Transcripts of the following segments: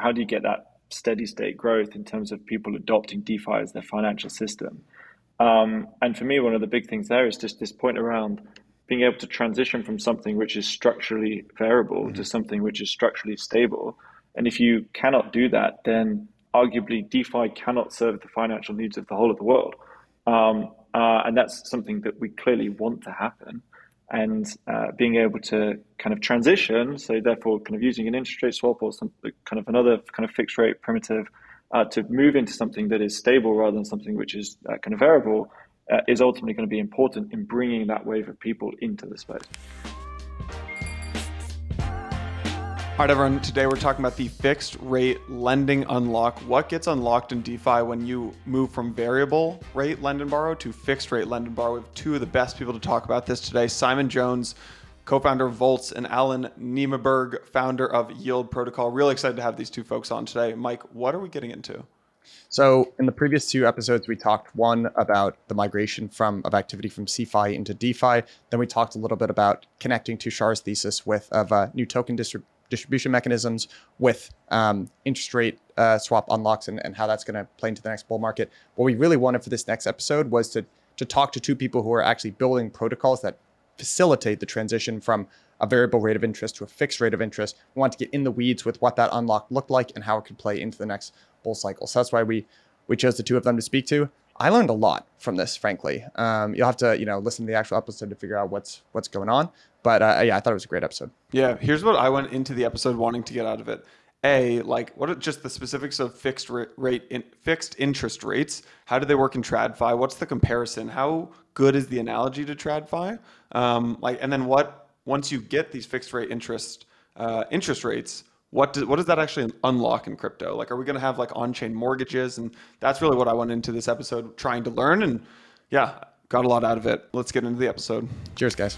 how do you get that steady state growth in terms of people adopting DeFi as their financial system? And for me, one of the big things there is just this point around being able to transition from something which is structurally variable to something which is structurally stable. And if you cannot do that, then arguably DeFi cannot serve the financial needs of the whole of the world. And that's something that we clearly want to happen. And being able to kind of transition, so therefore kind of using an interest rate swap or some kind of another kind of fixed rate primitive to move into something that is stable rather than something which is kind of variable is ultimately going to be important in bringing that wave of people into the space. All right, everyone. Today we're talking about the fixed rate lending unlock. What gets unlocked in DeFi when you move from variable rate lend and borrow to fixed rate lend and borrow? We have two of the best people to talk about this today. Simon Jones, co-founder of Volts, and Alan Niemeberg, founder of Yield Protocol. Really excited to have these two folks on today. Mike, what are we getting into? So in the previous two episodes, we talked one about the migration of activity from CeFi into DeFi. Then we talked a little bit about connecting to Shar's thesis of new token distribution mechanisms with interest rate swap unlocks and how that's going to play into the next bull market. What we really wanted for this next episode was to talk to two people who are actually building protocols that facilitate the transition from a variable rate of interest to a fixed rate of interest. We want to get in the weeds with what that unlock looked like and how it could play into the next bull cycle. So that's why we chose the two of them to speak to. I learned a lot from this, frankly. You'll have to listen to the actual episode to figure out what's going on. But I thought it was a great episode. Yeah, here's what I went into the episode wanting to get out of it. What are just the specifics of fixed interest rates? How do they work in TradFi? What's the comparison? How good is the analogy to TradFi? And then once you get these fixed rate interest rates, what does that actually unlock in crypto? Are we going to have on-chain mortgages? And that's really what I went into this episode trying to learn. And yeah, got a lot out of it. Let's get into the episode. Cheers, guys.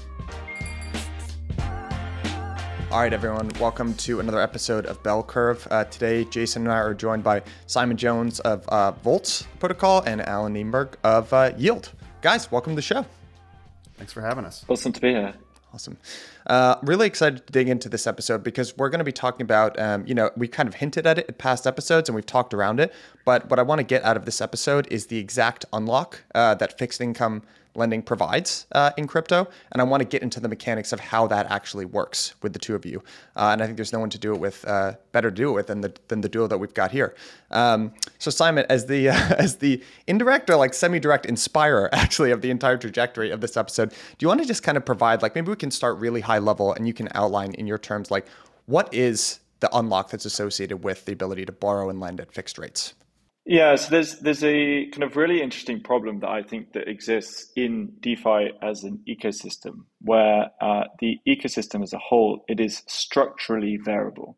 All right, everyone. Welcome to another episode of Bell Curve. Today, Jason and I are joined by Simon Jones of Volts Protocol and Alan Niemeberg of Yield. Guys, welcome to the show. Thanks for having us. Awesome to be here. Awesome. Really excited to dig into this episode because we're going to be talking about, we kind of hinted at it in past episodes and we've talked around it. But what I want to get out of this episode is the exact unlock that fixed income lending provides in crypto. And I want to get into the mechanics of how that actually works with the two of you. And I think there's no one to do it with, better to do it with than the duo that we've got here. So Simon, as the indirect or semi-direct inspirer actually of the entire trajectory of this episode, do you want to just kind of provide, maybe we can start really high level and you can outline in your terms, what is the unlock that's associated with the ability to borrow and lend at fixed rates? Yeah, so there's a kind of really interesting problem that I think that exists in DeFi as an ecosystem, where the ecosystem as a whole, it is structurally variable.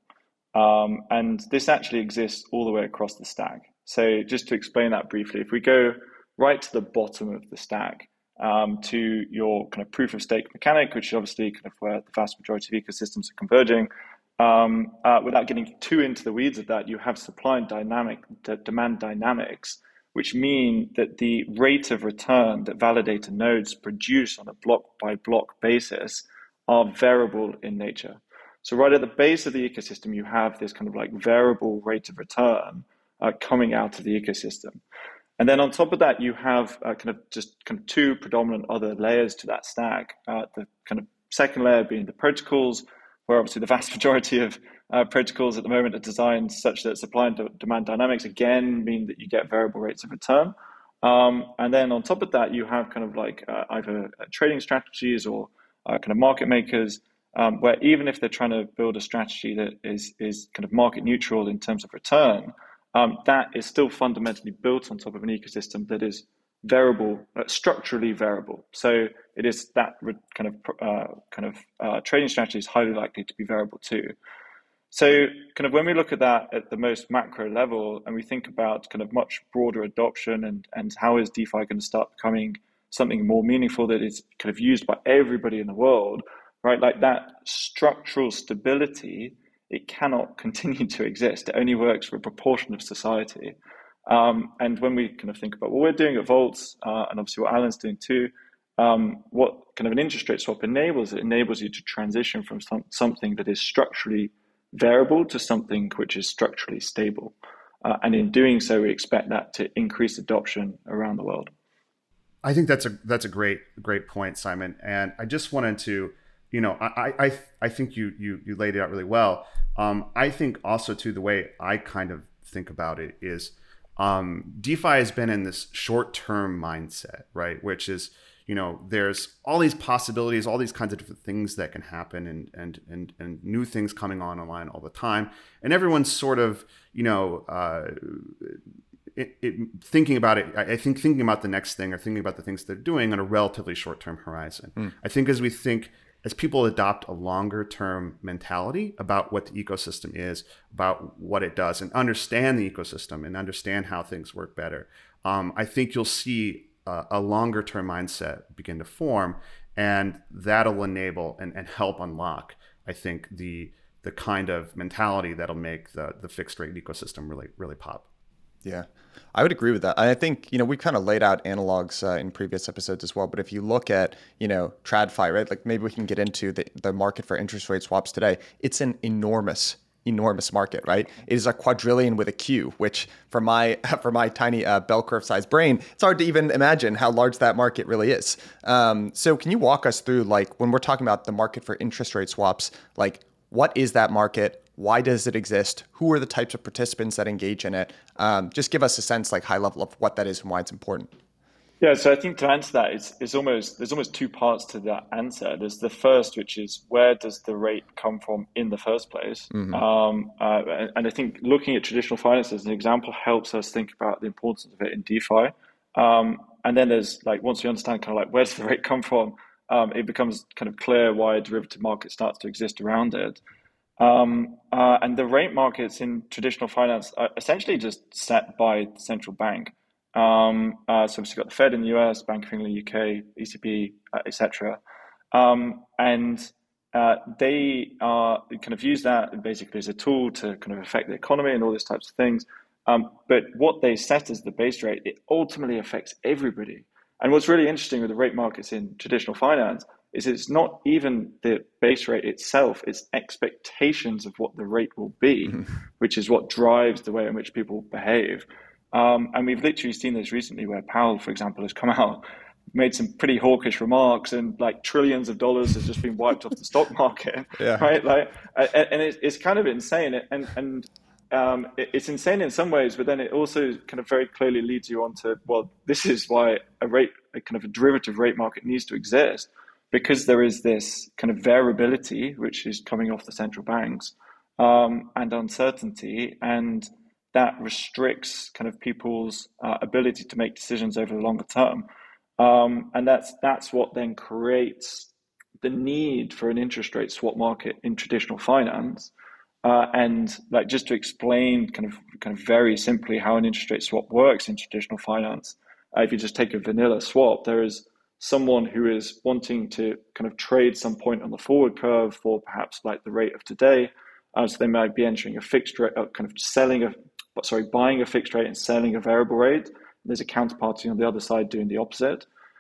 And this actually exists all the way across the stack. So just to explain that briefly, if we go right to the bottom of the stack, to your kind of proof of stake mechanic, which is obviously kind of where the vast majority of ecosystems are converging, without getting too into the weeds of that, you have supply and demand dynamics, which mean that the rate of return that validator nodes produce on a block by block basis are variable in nature. So right at the base of the ecosystem, you have this kind of variable rate of return coming out of the ecosystem. And then on top of that, you have kind of two predominant other layers to that stack. The kind of second layer being the protocols, where obviously the vast majority of protocols at the moment are designed such that supply and demand dynamics, again, mean that you get variable rates of return. And then on top of that, you have kind of either trading strategies or kind of market makers, where even if they're trying to build a strategy that is kind of market neutral in terms of return, that is still fundamentally built on top of an ecosystem that is variable, structurally variable. So it is that kind of trading strategy is highly likely to be variable too. So kind of when we look at that at the most macro level and we think about kind of much broader adoption and how is DeFi going to start becoming something more meaningful that is kind of used by everybody in the world, right? That structural stability, it cannot continue to exist. It only works for a proportion of society. And when we kind of think about what we're doing at Volts, and obviously what Alan's doing too, what kind of an interest rate swap enables, it enables you to transition from something that is structurally variable to something which is structurally stable. And in doing so, we expect that to increase adoption around the world. I think that's a great point, Simon. And I just wanted to, I think you laid it out really well. I think also too, the way I kind of think about it is DeFi has been in this short-term mindset, right? Which is, there's all these possibilities, all these kinds of different things that can happen and new things coming online all the time. And everyone's sort of, thinking about it, I think thinking about the next thing or thinking about the things they're doing on a relatively short-term horizon. I think as people adopt a longer-term mentality about what the ecosystem is, about what it does, and understand the ecosystem and understand how things work better, I think you'll see a longer-term mindset begin to form, and that'll enable and help unlock, I think, the kind of mentality that'll make the fixed-rate ecosystem really pop. Yeah, I would agree with that. I think, we kind of laid out analogs in previous episodes as well. But if you look at, TradFi, right, like maybe we can get into the market for interest rate swaps today. It's an enormous market, right? It is a quadrillion with a Q, which for my tiny bell curve sized brain, it's hard to even imagine how large that market really is. So can you walk us through, like, when we're talking about the market for interest rate swaps, like, what is that market? Why does it exist? Who are the types of participants that engage in it? Just give us a sense, like high level, of what that is and why it's important. Yeah, so I think to answer that, there's almost two parts to that answer. There's the first, which is where does the rate come from in the first place? And I think looking at traditional finance as an example helps us think about the importance of it in DeFi. And then there's, like, once we understand kind of like where does the rate come from, it becomes kind of clear why a derivative market starts to exist around it. And the rate markets in traditional finance are essentially just set by the central bank. So obviously got the Fed in the US, Bank of England, UK, ECB, etc. And they are kind of use that basically as a tool to kind of affect the economy and all these types of things. But what they set as the base rate, it ultimately affects everybody. And what's really interesting with the rate markets in traditional finance is it's not even the base rate itself, it's expectations of what the rate will be, which is what drives the way in which people behave. And we've literally seen this recently where Powell, for example, has come out, made some pretty hawkish remarks, and like trillions of dollars has just been wiped off the stock market, right? Like, and it's kind of insane. And it's insane in some ways, but then it also kind of very clearly leads you on to, well, this is why a kind of a derivative rate market needs to exist. Because there is this kind of variability, which is coming off the central banks, and uncertainty, and that restricts kind of people's ability to make decisions over the longer term. And that's what then creates the need for an interest rate swap market in traditional finance. And like, just to explain kind of very simply how an interest rate swap works in traditional finance, if you just take a vanilla swap, there is someone who is wanting to kind of trade some point on the forward curve for perhaps like the rate of today. So they might be entering a fixed rate, kind of buying a fixed rate and selling a variable rate. There's a counterparty on the other side doing the opposite.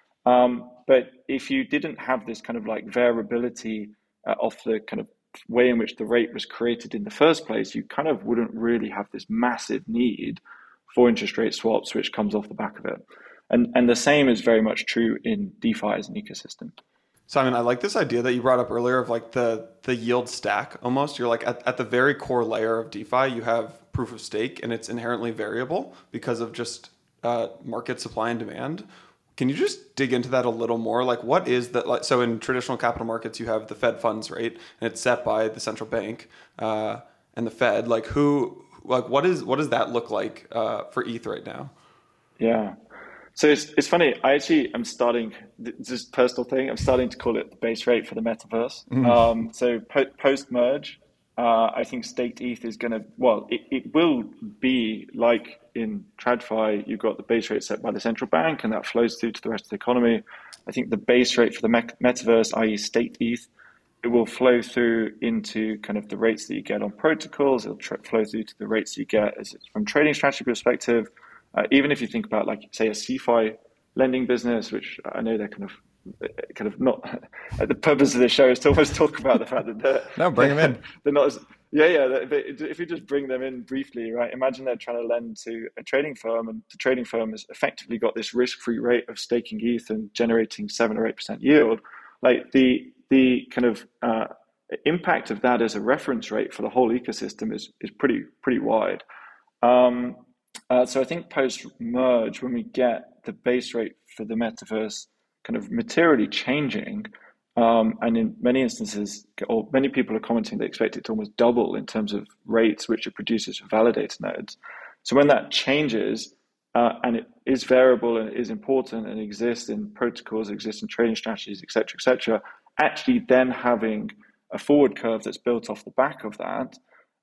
But if you didn't have this kind of like variability of the kind of way in which the rate was created in the first place, you kind of wouldn't really have this massive need for interest rate swaps, which comes off the back of it. And the same is very much true in DeFi as an ecosystem. Simon, I like this idea that you brought up earlier of like the yield stack almost. You're like at the very core layer of DeFi, you have proof of stake, and it's inherently variable because of just market supply and demand. Can you just dig into that a little more? Like, what is that? Like, so in traditional capital markets, you have the Fed funds rate, and it's set by the central bank and the Fed. Like, what does that look like for ETH right now? Yeah. So it's funny. I actually am starting, this is a personal thing, I'm starting to call it the base rate for the metaverse. So post-merge, I think staked ETH is going to, well, it will be like in TradFi, you've got the base rate set by the central bank, and that flows through to the rest of the economy. I think the base rate for the metaverse, i.e. staked ETH, it will flow through into kind of the rates that you get on protocols. It'll flow through to the rates you get from trading strategy perspective. Even if you think about, like, say, a CeFi lending business, which I know they're kind of not the purpose of the show is to almost talk about the fact that no, bring them in. They're not Yeah. If you just bring them in briefly, right? Imagine they're trying to lend to a trading firm, and the trading firm has effectively got this risk-free rate of staking ETH and generating 7 or 8% yield. Like the kind of impact of that as a reference rate for the whole ecosystem is pretty wide. So I think post merge, when we get the base rate for the metaverse kind of materially changing, and in many instances, or many people are commenting they expect it to almost double in terms of rates which it produces for validator nodes. So when that changes, and it is variable and it is important and exists in protocols, exists in trading strategies, et cetera, actually then having a forward curve that's built off the back of that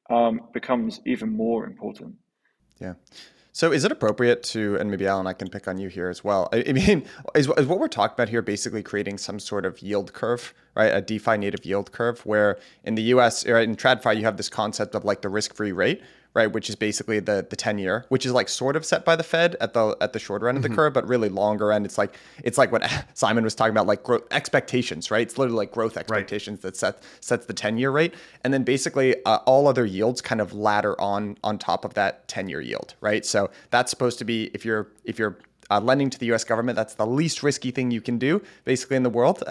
becomes even more important. Yeah. So is it appropriate to, and maybe Alan, I can pick on you here as well. I mean, is what we're talking about here basically creating some sort of yield curve, right? A DeFi native yield curve, where in the US, right, in TradFi, you have this concept of like the risk-free rate, right? Which is basically the 10-year, which is like sort of set by the Fed at the shorter end of the curve, but really longer end. It's like what Simon was talking about, like growth expectations, right? It's literally like growth expectations that sets the 10-year rate. And then basically all other yields kind of ladder on top of that 10-year yield, right? So that's supposed to be, if you're lending to the U.S. government, that's the least risky thing you can do, basically, in the world.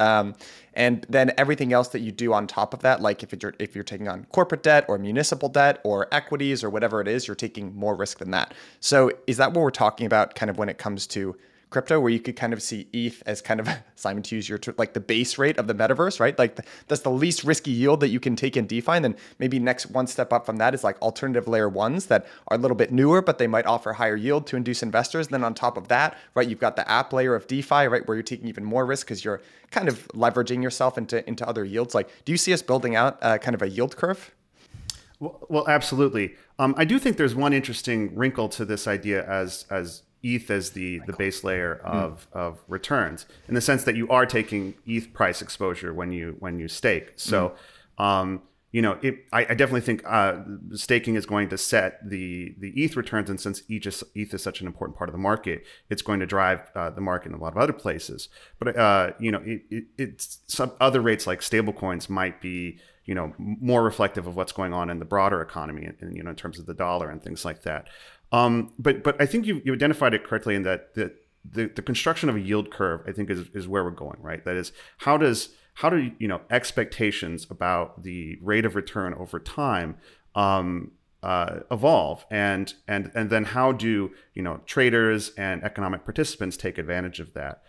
And then everything else that you do on top of that, like if you're taking on corporate debt or municipal debt or equities or whatever it is, you're taking more risk than that. So is that what we're talking about, kind of when it comes to crypto, where you could kind of see ETH as kind of, Simon, to use your term, like the base rate of the metaverse, right? Like that's the least risky yield that you can take in DeFi. And then maybe next one step up from that is like alternative layer ones that are a little bit newer, but they might offer higher yield to induce investors. And then on top of that, right, you've got the app layer of DeFi, right, where you're taking even more risk because you're kind of leveraging yourself into other yields. Like, do you see us building out kind of a yield curve? Well, absolutely. I do think there's one interesting wrinkle to this idea as ETH as the base layer of returns, in the sense that you are taking ETH price exposure when you stake. So, I definitely think staking is going to set the ETH returns, and since ETH is such an important part of the market, it's going to drive the market in a lot of other places. But it's some other rates like stablecoins might be more reflective of what's going on in the broader economy, and in terms of the dollar and things like that. But I think you identified it correctly in that the construction of a yield curve, I think, is where we're going, right? That is, how do expectations about the rate of return over time evolve, and then how do traders and economic participants take advantage of that?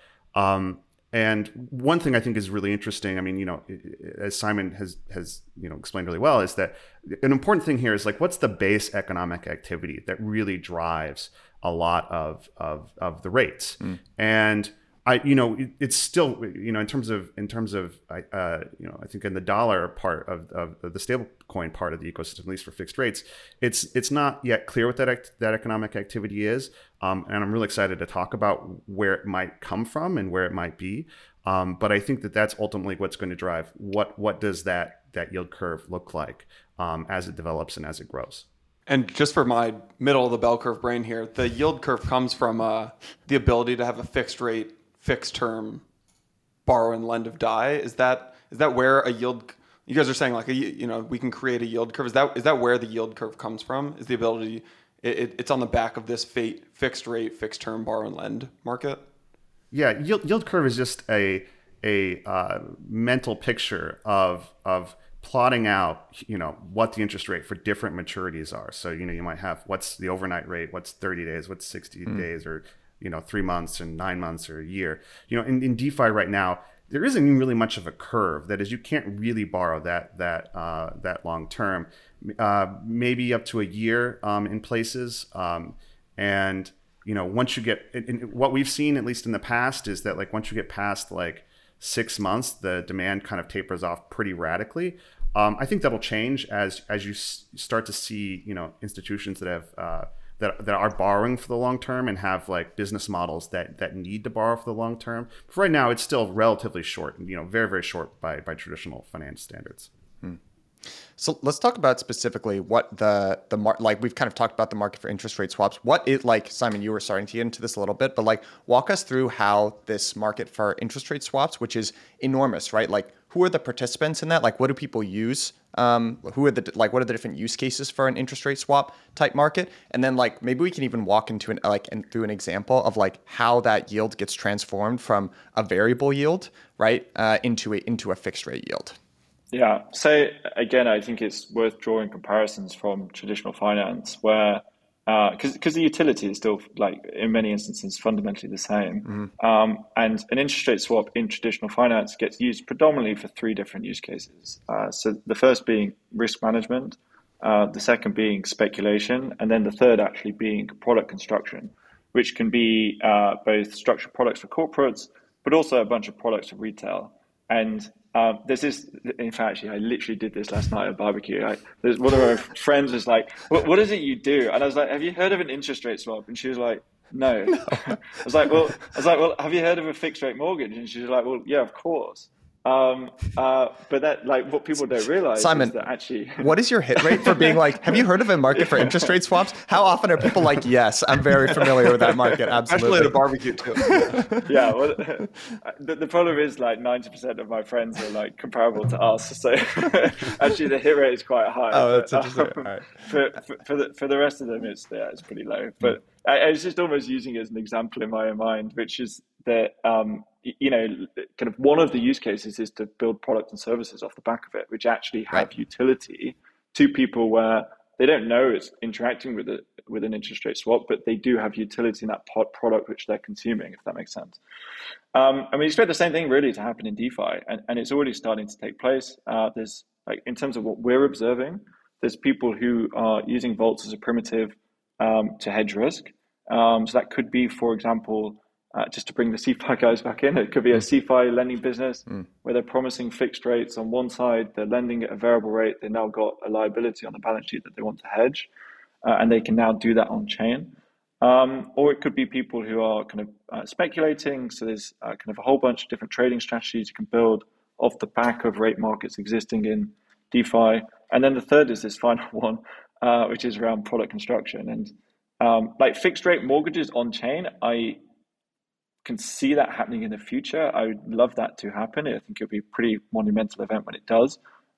And one thing I think is really interesting, I mean, as Simon has explained really well, is that an important thing here is like, what's the base economic activity that really drives a lot of the rates? And it's still, in terms of I think in the dollar part of the stable coin part of the ecosystem, at least for fixed rates, it's not yet clear what that economic activity is. And I'm really excited to talk about where it might come from and where it might be. But I think that's ultimately what's going to drive what does that yield curve look like as it develops and as it grows. And just for my middle of the bell curve brain here, the yield curve comes from the ability to have a fixed rate, fixed term borrow and lend of DAI. Is that where a yield, you guys are saying like we can create a yield curve. Is that where the yield curve comes from? Is the ability, it's on the back of this fixed rate, fixed term borrow and lend market? Yeah, yield curve is just a mental picture of plotting out what the interest rate for different maturities are. So you might have what's the overnight rate, what's 30 days, what's 60 days, or 3 months and 9 months or a year. In DeFi right now, there isn't really much of a curve. That is, you can't really borrow that long term, maybe up to a year in places. And once you get, what we've seen at least in the past is that like once you get past like 6 months, the demand kind of tapers off pretty radically. I think that'll change as you start to see institutions that have that are borrowing for the long term and have like business models that need to borrow for the long term. But right now, it's still relatively short, very, very short by traditional finance standards. So let's talk about specifically what like we've kind of talked about the market for interest rate swaps. What it, like, Simon, you were starting to get into this a little bit, but like walk us through how this market for interest rate swaps, which is enormous, right? Like who are the participants in that? Like, what do people use? Who are the what are the different use cases for an interest rate swap type market? And then like maybe we can even walk into through an example of like how that yield gets transformed from a variable yield, right, into a fixed rate yield. Yeah. So again, I think it's worth drawing comparisons from traditional finance where because the utility is still like in many instances fundamentally the same. And an interest rate swap in traditional finance gets used predominantly for three different use cases. So the first being risk management, the second being speculation, and then the third actually being product construction, which can be both structured products for corporates, but also a bunch of products for retail. And there's this, in fact, actually, I literally did this last night at a barbecue. There's one of our friends was like, what is it you do? And I was like, have you heard of an interest rate swap? And she was like, no. I was like, well, have you heard of a fixed rate mortgage? And she was like, well, yeah, of course. But that, like, what people don't realize Simon, is that actually, what is your hit rate for being like, have you heard of a market for interest rate swaps? How often are people like, yes, I'm very familiar with that market. Absolutely. Especially at a barbecue too. Yeah. Well, the problem is like 90% of my friends are like comparable to us. So actually the hit rate is quite high. Oh, that's interesting. All right. For the rest of them, it's pretty low. But I was just almost using it as an example in my own mind, which is that, kind of one of the use cases is to build products and services off the back of it, which actually have utility to people where they don't know it's interacting with an interest rate swap, but they do have utility in that product which they're consuming, if that makes sense. And we expect the same thing really to happen in DeFi, and it's already starting to take place. There's like in terms of what we're observing, there's people who are using vaults as a primitive to hedge risk. So that could be, for example, just to bring the CeFi guys back in, it could be a CeFi lending business where they're promising fixed rates on one side, they're lending at a variable rate, they've now got a liability on the balance sheet that they want to hedge, and they can now do that on chain. Or it could be people who are kind of speculating, so there's kind of a whole bunch of different trading strategies you can build off the back of rate markets existing in DeFi. And then the third is this final one, which is around product construction. And like fixed rate mortgages on chain, I can see that happening in the future. I would love that to happen. I think it'll be a pretty monumental event when it does.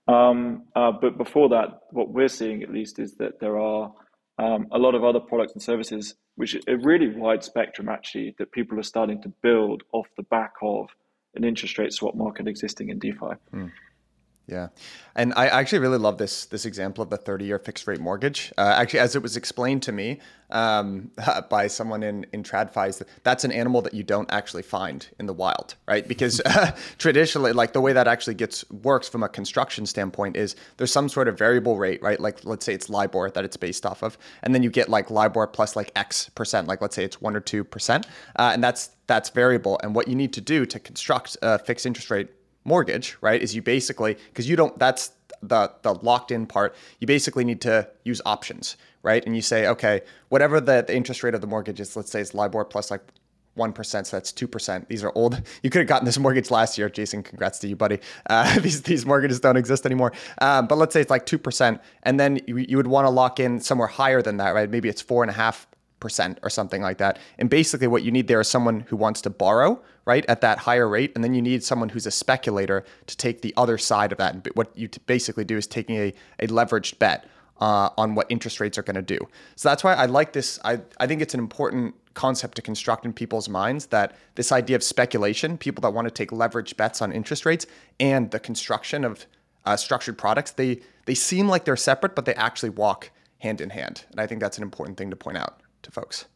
But before that, what we're seeing at least is that there are a lot of other products and services, which is a really wide spectrum actually, that people are starting to build off the back of an interest rate swap market existing in DeFi. Yeah. And I actually really love this example of the 30-year fixed rate mortgage. Actually, as it was explained to me by someone in TradFi, that's an animal that you don't actually find in the wild, right? Because traditionally, like the way that actually works from a construction standpoint is there's some sort of variable rate, right? Like let's say it's LIBOR that it's based off of. And then you get like LIBOR plus like X percent, like let's say it's 1 or 2%. And that's variable. And what you need to do to construct a fixed interest rate mortgage, right, is you basically, because you don't, that's the locked in part, you basically need to use options, right? And you say, okay, whatever the interest rate of the mortgage is, let's say it's LIBOR plus like 1%, so that's 2%. These are old. You could have gotten this mortgage last year. Jason, congrats to you, buddy. These mortgages don't exist anymore. But let's say it's like 2%. And then you would want to lock in somewhere higher than that, right? Maybe it's 4.5% or something like that. And basically what you need there is someone who wants to borrow, right, at that higher rate. And then you need someone who's a speculator to take the other side of that. And what you basically do is taking a leveraged bet on what interest rates are going to do. So that's why I like this. I think it's an important concept to construct in people's minds, that this idea of speculation, people that want to take leveraged bets on interest rates, and the construction of structured products, they seem like they're separate, but they actually walk hand in hand. And I think that's an important thing to point out to folks.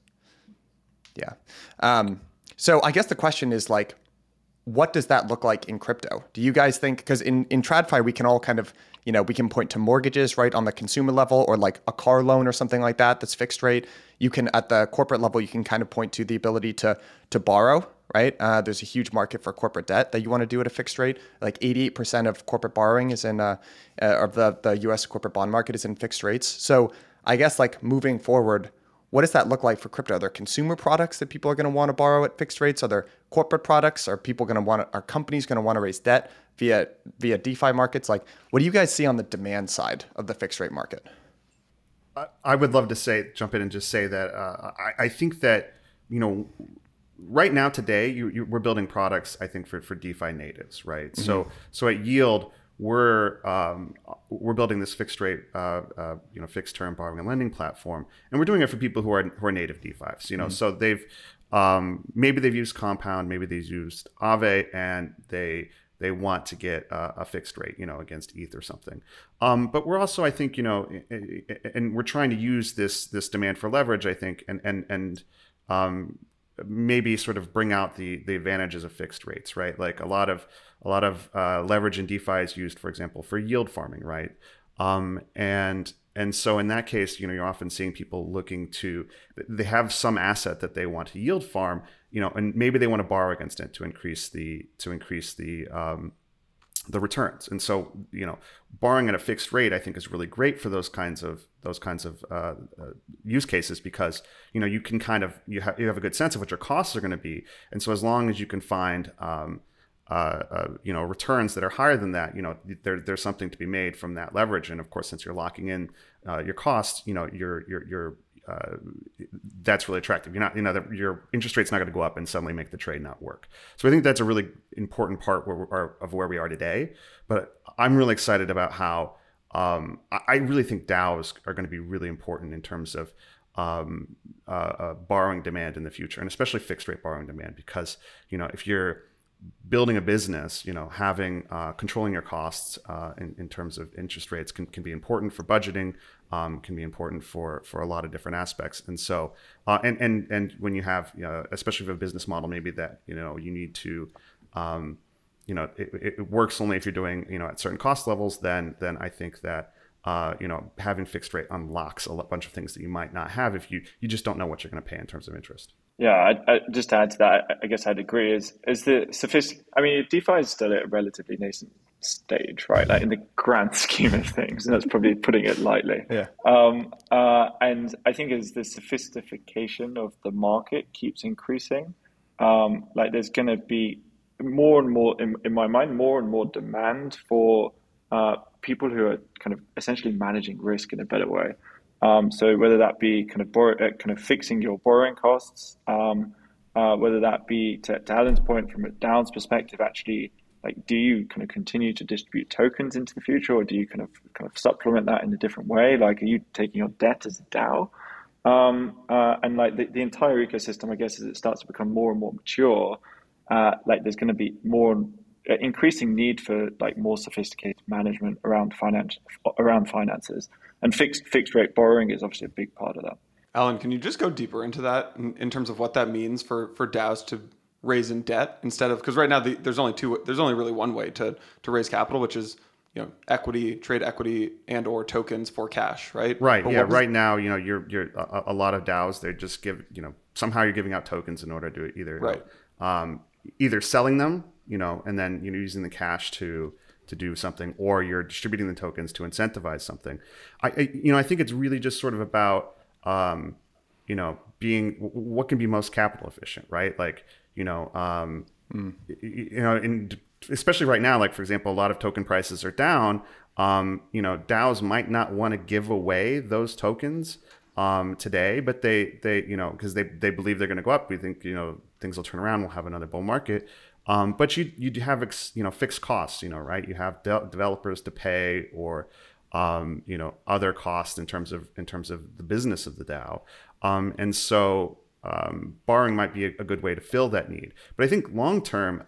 Yeah. So I guess the question is like, what does that look like in crypto? Do you guys think, because in TradFi, we can all kind of, we can point to mortgages, right, on the consumer level, or like a car loan or something like that that's fixed rate. You can, at the corporate level, you can kind of point to the ability to borrow, right? There's a huge market for corporate debt that you want to do at a fixed rate. Like 88% of corporate borrowing is in, of the US corporate bond market is in fixed rates. So I guess like moving forward, what does that look like for crypto? Are there consumer products that people are going to want to borrow at fixed rates? Are there corporate products? Are companies going to want to raise debt via DeFi markets? Like, what do you guys see on the demand side of the fixed rate market? I would love to jump in and just say that I think that, right now today, we're building products, I think, for DeFi natives, right? So at Yield, we're building this fixed rate, fixed term borrowing and lending platform, and we're doing it for people who are native DeFis. So they've maybe they've used Compound, maybe they've used Aave, and they want to get a fixed rate, against ETH or something. But we're also, I think, and we're trying to use this demand for leverage, I think, and maybe sort of bring out the advantages of fixed rates, right? Like a lot of leverage in DeFi is used, for example, for yield farming, right? And so in that case, you're often seeing people looking they have some asset that they want to yield farm, and maybe they want to borrow against it to increase the returns. And so, borrowing at a fixed rate, I think, is really great for those kinds of use cases, because you can you have a good sense of what your costs are going to be, and so as long as you can find returns that are higher than that, there's something to be made from that leverage. And of course, since you're locking in your costs, that's really attractive. You're not, your interest rate's not going to go up and suddenly make the trade not work. So I think that's a really important part of where we are today. But I'm really excited about how I really think DAOs are going to be really important in terms of borrowing demand in the future, and especially fixed rate borrowing demand, because if you're building a business, having controlling your costs in terms of interest rates can be important for budgeting, can be important for a lot of different aspects. And so, and when you have, especially if you have a business model, maybe that, you need to, it works only if you're doing, at certain cost levels, then I think that, having fixed rate unlocks a bunch of things that you might not have if you just don't know what you're going to pay in terms of interest. Yeah, I just to add to that, I guess I'd agree. Is the DeFi is still at a relatively nascent stage, right? Like in the grand scheme of things, and that's probably putting it lightly. Yeah. And I think as the sophistication of the market keeps increasing, there's going to be more and more, in my mind, more and more demand for people who are kind of essentially managing risk in a better way. So whether that be kind of fixing your borrowing costs, whether that be to Alan's point from a DAO's perspective, actually, like, do you kind of continue to distribute tokens into the future, or do you kind of supplement that in a different way? Like, are you taking your debt as a DAO? And like the entire ecosystem, I guess, as it starts to become more and more mature, there's going to be more increasing need for like more sophisticated management around finances, and fixed rate borrowing is obviously a big part of that. Alan, can you just go deeper into that in terms of what that means for DAOs to raise in debt instead of, because right now there's only really one way to raise capital, which is trade equity and or tokens for cash, right? Right. But yeah. Right now, you're a lot of DAOs, they just give somehow you're giving out tokens in order to either selling them, and then using the cash to do something, or you're distributing the tokens to incentivize something. I think it's really just sort of about being what can be most capital efficient, right? Like especially right now, like for example, a lot of token prices are down. DAOs might not want to give away those tokens today, but they because they believe they're going to go up. We think things will turn around. We'll have another bull market. But you have fixed costs, right? You have developers to pay, or other costs in terms of the business of the DAO, and so borrowing might be a good way to fill that need. But I think long term,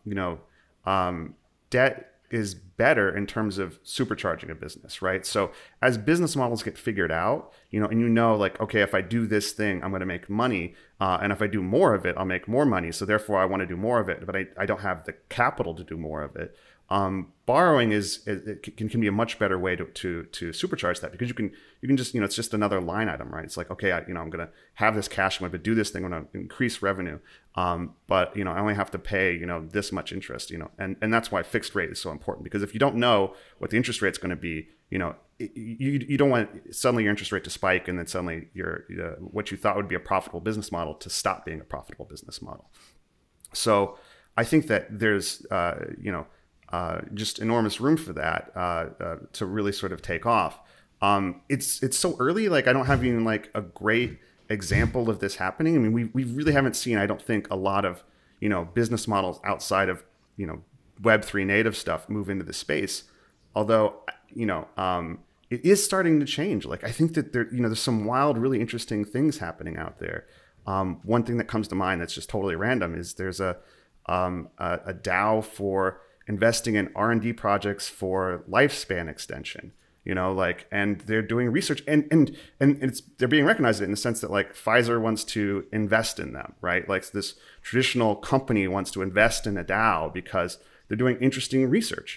debt is better in terms of supercharging a business, right? So as business models get figured out, and like, okay, if I do this thing, I'm going to make money. And if I do more of it, I'll make more money. So therefore I want to do more of it, but I don't have the capital to do more of it. Borrowing can be a much better way to supercharge that, because you can just, it's just another line item, right? It's like, okay, I'm going to have this cash, I'm going to do this thing, I'm going to increase revenue. But I only have to pay, this much interest, and that's why fixed rate is so important, because if you don't know what the interest rate's going to be, you don't want suddenly your interest rate to spike, and then suddenly what you thought would be a profitable business model to stop being a profitable business model. So I think that there's, just enormous room for that to really sort of take off. It's so early. Like I don't have even like a great example of this happening. I mean, we really haven't seen, I don't think, a lot of, business models outside of, Web3 native stuff move into the space. Although, it is starting to change. Like, I think that there's some wild, really interesting things happening out there. One thing that comes to mind that's just totally random is there's a DAO for investing in R&D projects for lifespan extension. And they're doing research and they're being recognized in the sense that like Pfizer wants to invest in them, right? Like this traditional company wants to invest in a DAO because they're doing interesting research.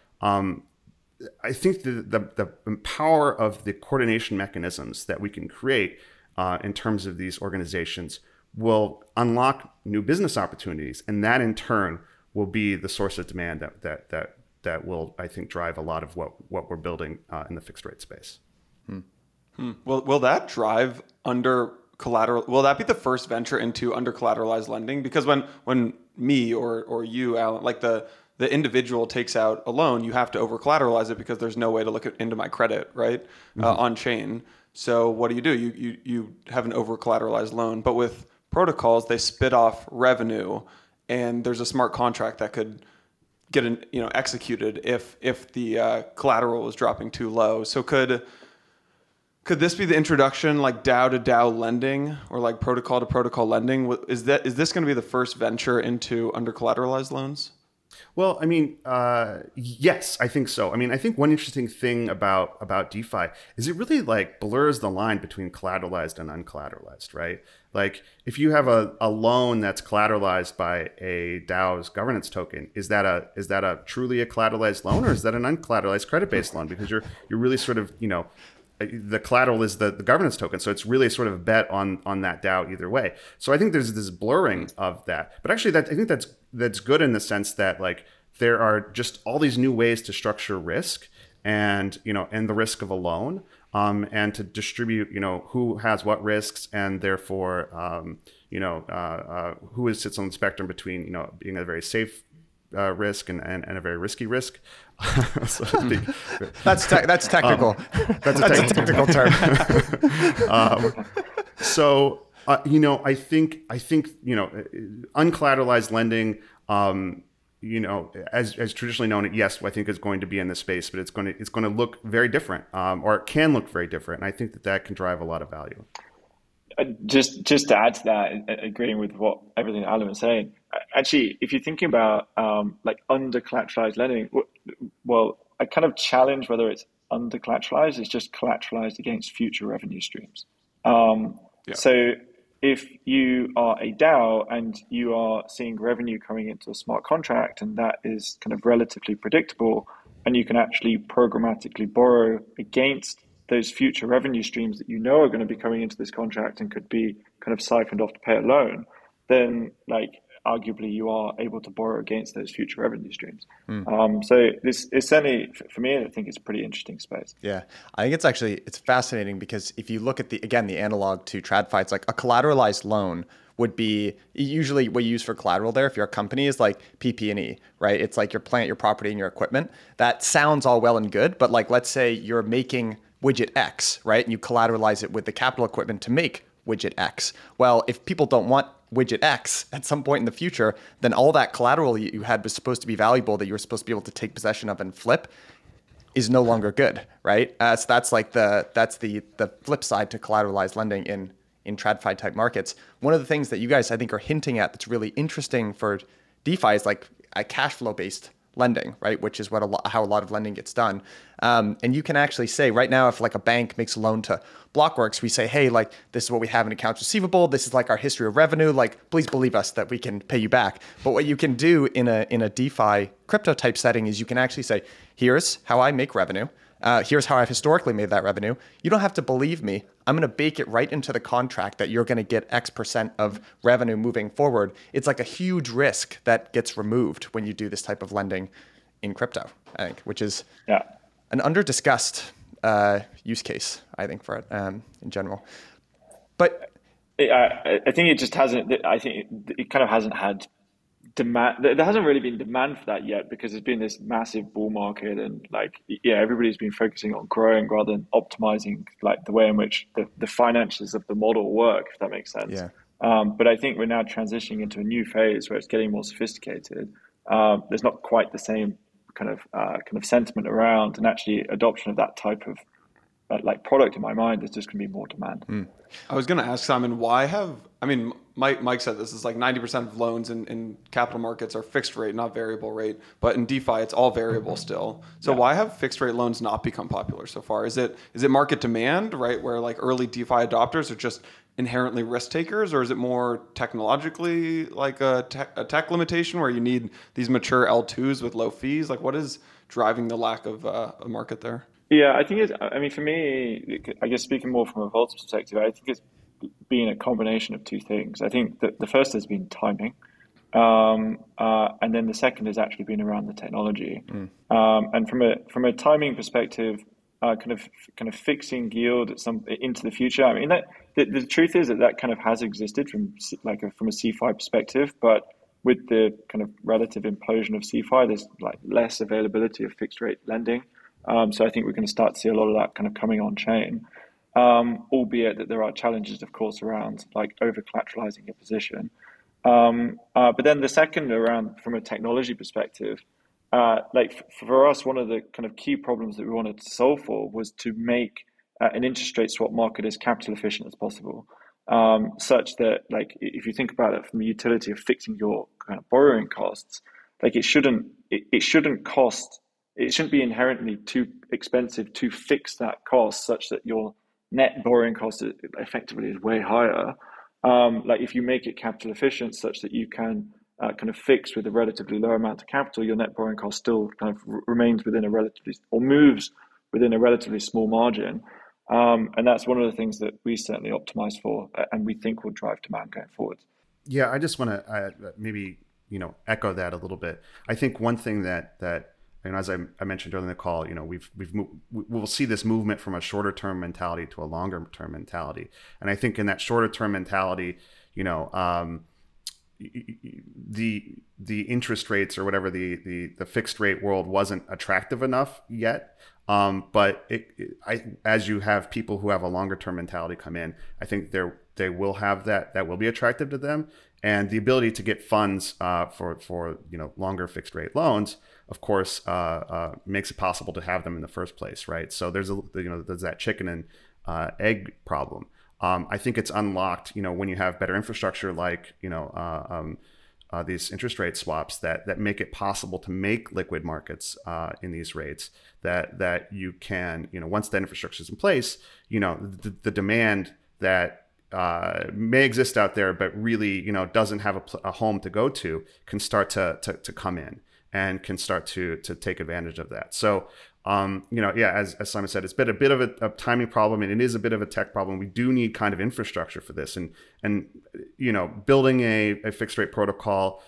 I think the power of the coordination mechanisms that we can create in terms of these organizations will unlock new business opportunities, and that in turn will be the source of demand that will, I think, drive a lot of what we're building in the fixed rate space. Will that drive under collateral? Will that be the first venture into under collateralized lending? Because when me or you, Alan, like the individual takes out a loan, you have to over collateralize it because there's no way to look into my credit, right? On chain. So what do? You have an over collateralized loan, but with protocols, they spit off revenue, and there's a smart contract that could get executed if the collateral was dropping too low. So could this be the introduction, like DAO to DAO lending or like protocol to protocol lending? Is this going to be the first venture into under collateralized loans? Well, I mean, yes, I think so. I mean, I think one interesting thing about DeFi is it really like blurs the line between collateralized and uncollateralized, right? Like if you have a loan that's collateralized by a DAO's governance token, is that a truly a collateralized loan, or is that an uncollateralized credit-based loan? Because you're really sort of, the collateral is the governance token. So it's really sort of a bet on that DAO either way. So I think there's this blurring of that. But actually I think that's good in the sense that like there are just all these new ways to structure risk and the risk of a loan, and to distribute, who has what risks, and therefore, who sits on the spectrum between, being a very safe risk and a very risky risk. So that's technical. That's a technical term. I think uncollateralized lending, as traditionally known, yes, I think is going to be in this space, but it's going to look very different, or it can look very different. And I think that can drive a lot of value. Just to add to that, agreeing with everything Alan was saying, actually, if you're thinking about like under collateralized lending, well, I kind of challenge whether it's under collateralized. It's just collateralized against future revenue streams. So if you are a DAO and you are seeing revenue coming into a smart contract, and that is kind of relatively predictable, and you can actually programmatically borrow against those future revenue streams that are going to be coming into this contract and could be kind of siphoned off to pay a loan, then like arguably you are able to borrow against those future revenue streams. So this is certainly, for me, I think it's a pretty interesting space. Yeah, I think it's fascinating because if you look at the analog to TradFi, it's like a collateralized loan would be usually what you use for collateral there. If you're a company is like PP&E, right? It's like your plant, your property, and your equipment. That sounds all well and good, but like, let's say you're making widget X, right? And you collateralize it with the capital equipment to make widget X. Well, if people don't want widget X at some point in the future, then all that collateral you had was supposed to be valuable, that you were supposed to be able to take possession of and flip, is no longer good, right? So that's like the flip side to collateralized lending in TradFi type markets. One of the things that you guys I think are hinting at that's really interesting for DeFi is like a cash flow based lending, right? Which is how a lot of lending gets done. And you can actually say right now, if like a bank makes a loan to Blockworks, we say, hey, like this is what we have in accounts receivable. This is like our history of revenue. Like, please believe us that we can pay you back. But what you can do in a DeFi crypto type setting is you can actually say, here's how I make revenue. Here's how I've historically made that revenue. You don't have to believe me. I'm going to bake it right into the contract that you're going to get X% of revenue moving forward. It's like a huge risk that gets removed when you do this type of lending in crypto, I think, which is an under-discussed use case, I think, for it in general. But I think it just hasn't. I think it kind of hasn't had demand. There hasn't really been demand for that yet because there's been this massive bull market, and like, yeah, everybody's been focusing on growing rather than optimizing like the way in which the finances of the model work, if that makes sense. Yeah. But I think we're now transitioning into a new phase where it's getting more sophisticated. There's not quite the same kind of sentiment around, and actually adoption of that type of like product in my mind. There's just going to be more demand. I was going to ask Simon, Mike said this is like 90% of loans in capital markets are fixed rate, not variable rate. But in DeFi, it's all variable still. So why have fixed rate loans not become popular so far? Is it market demand, right? Where like early DeFi adopters are just inherently risk takers, or is it more technologically like a tech limitation where you need these mature L2s with low fees? Like what is driving the lack of a market there? Yeah, I think for me, I guess speaking more from a Volta perspective, I think it's been a combination of two things. I think that the first has been timing, and then the second has actually been around the technology. And from a timing perspective, kind of fixing yield into the future. I mean, that the truth is that kind of has existed from a CeFi perspective, but with the kind of relative implosion of CeFi, there's like less availability of fixed rate lending. So I think we're going to start to see a lot of that kind of coming on chain, albeit that there are challenges, of course, around like over collateralizing your position. But then the second around from a technology perspective, like for us, one of the kind of key problems that we wanted to solve for was to make an interest rate swap market as capital efficient as possible, such that like if you think about it from the utility of fixing your kind of borrowing costs, like it shouldn't be inherently too expensive to fix that cost such that your net borrowing cost effectively is way higher. Like if you make it capital efficient such that you can kind of fix with a relatively low amount of capital, your net borrowing cost still kind of remains within moves within a relatively small margin. And that's one of the things that we certainly optimize for and we think will drive demand going forward. Yeah, I just want to maybe, echo that a little bit. I think one thing that and as I mentioned earlier in the call, we'll see this movement from a shorter term mentality to a longer term mentality. And I think in that shorter term mentality, the interest rates or whatever the fixed rate world wasn't attractive enough yet. But as you have people who have a longer term mentality come in, I think they will have that will be attractive to them. And the ability to get funds for longer fixed rate loans, of course, makes it possible to have them in the first place, right? So there's that chicken and egg problem. I think it's unlocked, when you have better infrastructure like these interest rate swaps that make it possible to make liquid markets in these rates. That you can, once that infrastructure is in place, the demand that may exist out there, but really, doesn't have a home to go to, can start to come in and can start to take advantage of that. So, as Simon said, it's been a bit of a timing problem, and it is a bit of a tech problem. We do need kind of infrastructure for this, and building a fixed rate protocol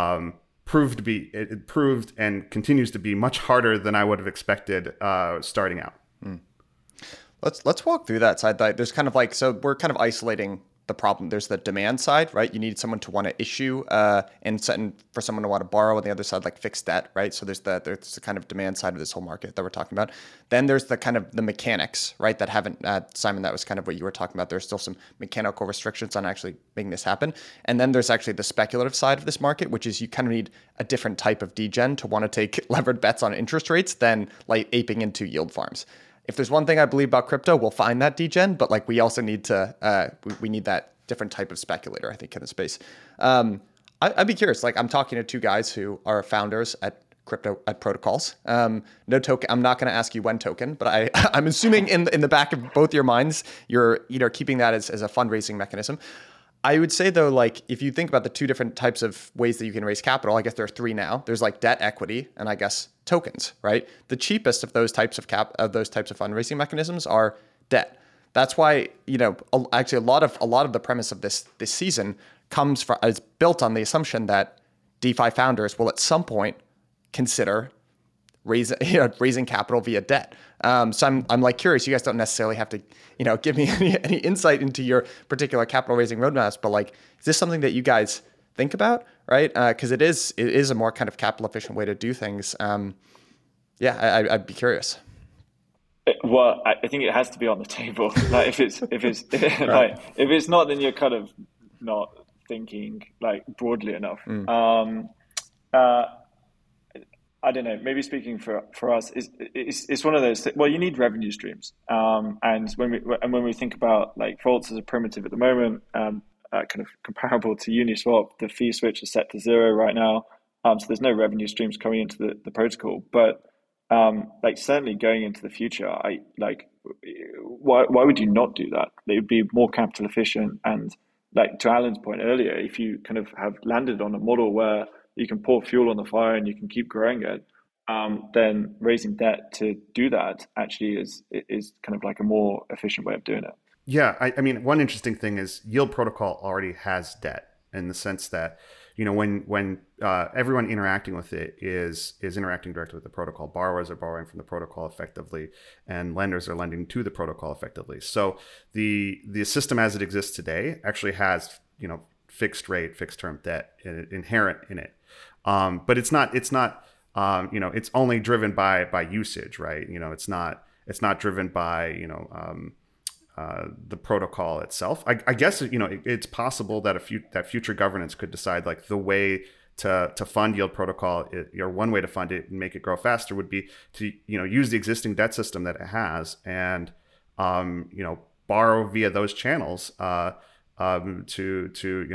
proved and continues to be much harder than I would have expected starting out. Let's walk through that side. There's kind of like, so we're kind of isolating the problem. There's the demand side, right? You need someone to want to issue and for someone to want to borrow. On the other side, like fixed debt, right? So there's the kind of demand side of this whole market that we're talking about. Then there's the kind of the mechanics, right? That haven't, Simon, that was kind of what you were talking about. There's still some mechanical restrictions on actually making this happen. And then there's actually the speculative side of this market, which is you kind of need a different type of degen to want to take levered bets on interest rates than like aping into yield farms. If there's one thing I believe about crypto, we'll find that degen, but like we also need to, we need that different type of speculator, I think, in the space. I'd be curious, like I'm talking to two guys who are founders at protocols. No token. I'm not going to ask you when token, but I'm assuming in the back of both your minds, you're keeping that as a fundraising mechanism. I would say though, like if you think about the two different types of ways that you can raise capital, I guess there are three now. There's like debt, equity, and I guess tokens, right? The cheapest of those types of fundraising mechanisms are debt. That's why, actually a lot of the premise of this season is built on the assumption that DeFi founders will at some point consider raising capital via debt. So I'm like curious. You guys don't necessarily have to, give me any insight into your particular capital raising roadmaps, but like, is this something that you guys think about, right? Because it is a more kind of capital efficient way to do things. I'd be curious. Well, I think it has to be on the table. Like if it's Right. like if it's not, then you're kind of not thinking like broadly enough. Uh, I don't know. Maybe speaking for us, it's one of those. Well, you need revenue streams, and when we think about like vaults as a primitive at the moment, kind of comparable to Uniswap, the fee switch is set to 0 right now. So there's no revenue streams coming into the protocol. But like certainly going into the future, I like why would you not do that? It would be more capital efficient, and like to Alan's point earlier, if you kind of have landed on a model where you can pour fuel on the fire and you can keep growing it, then raising debt to do that actually is kind of like a more efficient way of doing it. Yeah, I mean, one interesting thing is Yield Protocol already has debt in the sense that, when everyone interacting with it is interacting directly with the protocol. Borrowers are borrowing from the protocol effectively, and lenders are lending to the protocol effectively. So the system as it exists today actually has fixed rate, fixed term debt inherent in it, but it's not it's only driven by usage, right? It's not driven by the protocol itself. I guess it's possible that that future governance could decide like the way to fund Yield Protocol, or one way to fund it and make it grow faster would be to use the existing debt system that it has and borrow via those channels to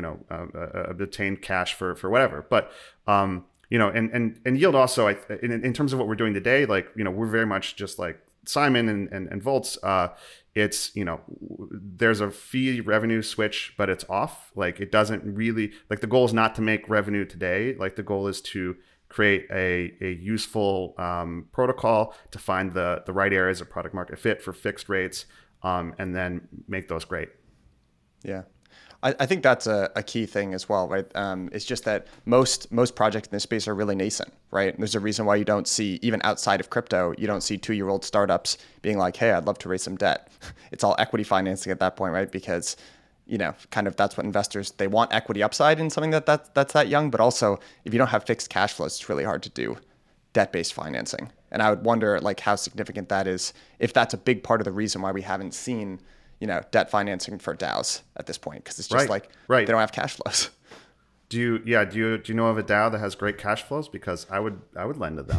obtain cash for whatever. But and Yield also, in terms of what we're doing today, like we're very much just like Simon and Volts. It's there's a fee revenue switch, but it's off. Like it doesn't really, like the goal is not to make revenue today. Like the goal is to create a useful protocol to find the right areas of product market fit for fixed rates, and then make those great. Yeah. I think that's a key thing as well, right? It's just that most projects in this space are really nascent, right? And there's a reason why you don't see, even outside of crypto, you don't see 2-year-old startups being like, hey, I'd love to raise some debt. It's all equity financing at that point, right? Because, kind of that's what investors, they want equity upside in something that's that young, but also if you don't have fixed cash flows, it's really hard to do debt-based financing. And I would wonder like how significant that is, if that's a big part of the reason why we haven't seen debt financing for DAOs at this point, because it's just right. They don't have cash flows. Do you know of a DAO that has great cash flows? Because I would lend to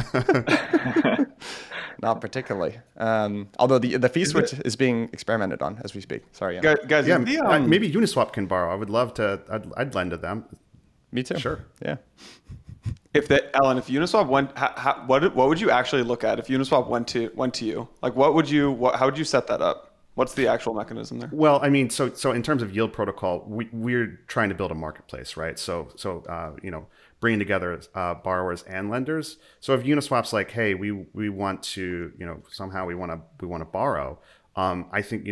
them. Not particularly. Although the fee switch is being experimented on as we speak. Sorry, Ian. Guys, Yeah, maybe Uniswap can borrow. I would love to. I'd lend to them. Me too. Sure. Yeah. If Uniswap went, what would you actually look at if Uniswap went to you? Like, how would you set that up? What's the actual mechanism there? Well, I mean, so in terms of Yield Protocol, we're trying to build a marketplace, right? So bringing together borrowers and lenders. So if Uniswap's like, hey, we want to, somehow we want to borrow, I think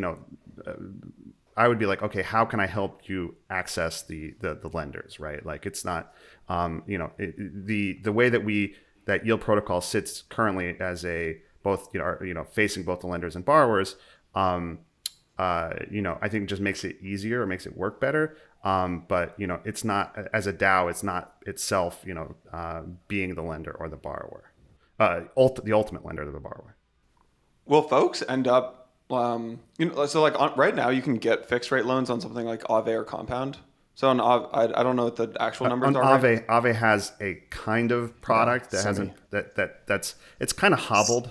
I would be like, okay, how can I help you access the lenders, right? Like it's not, the way that Yield Protocol sits currently as a both facing both the lenders and borrowers. I think it just makes it easier, or makes it work better. But it's not, as a DAO, it's not itself, being the lender or the borrower, the ultimate lender to the borrower. Will folks end up, so like right now you can get fixed rate loans on something like Aave or Compound. So on Aave, I don't know what the actual numbers are. Aave, Aave has a kind of product that hasn't that's it's kind of hobbled.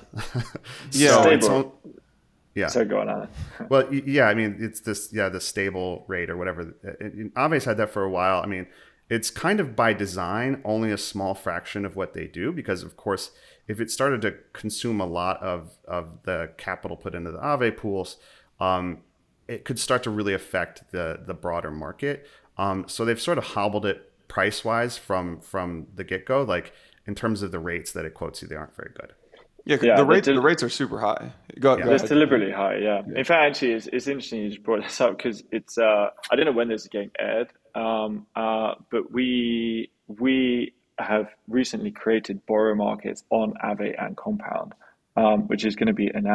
Yeah. Yeah. So go on. Well, yeah, I mean, it's the stable rate or whatever. Aave's had that for a while. I mean, it's kind of by design only a small fraction of what they do, because of course, if it started to consume a lot of the capital put into the Aave pools, it could start to really affect the broader market. So they've sort of hobbled it price-wise from the get-go. Like in terms of the rates that it quotes you, they aren't very good. Yeah, the rates are super high. It's deliberately high, yeah. In fact, actually, it's interesting you just brought this up, because it's I don't know when this is getting aired, but we have recently created borrow markets on Aave and Compound, which is going to be announced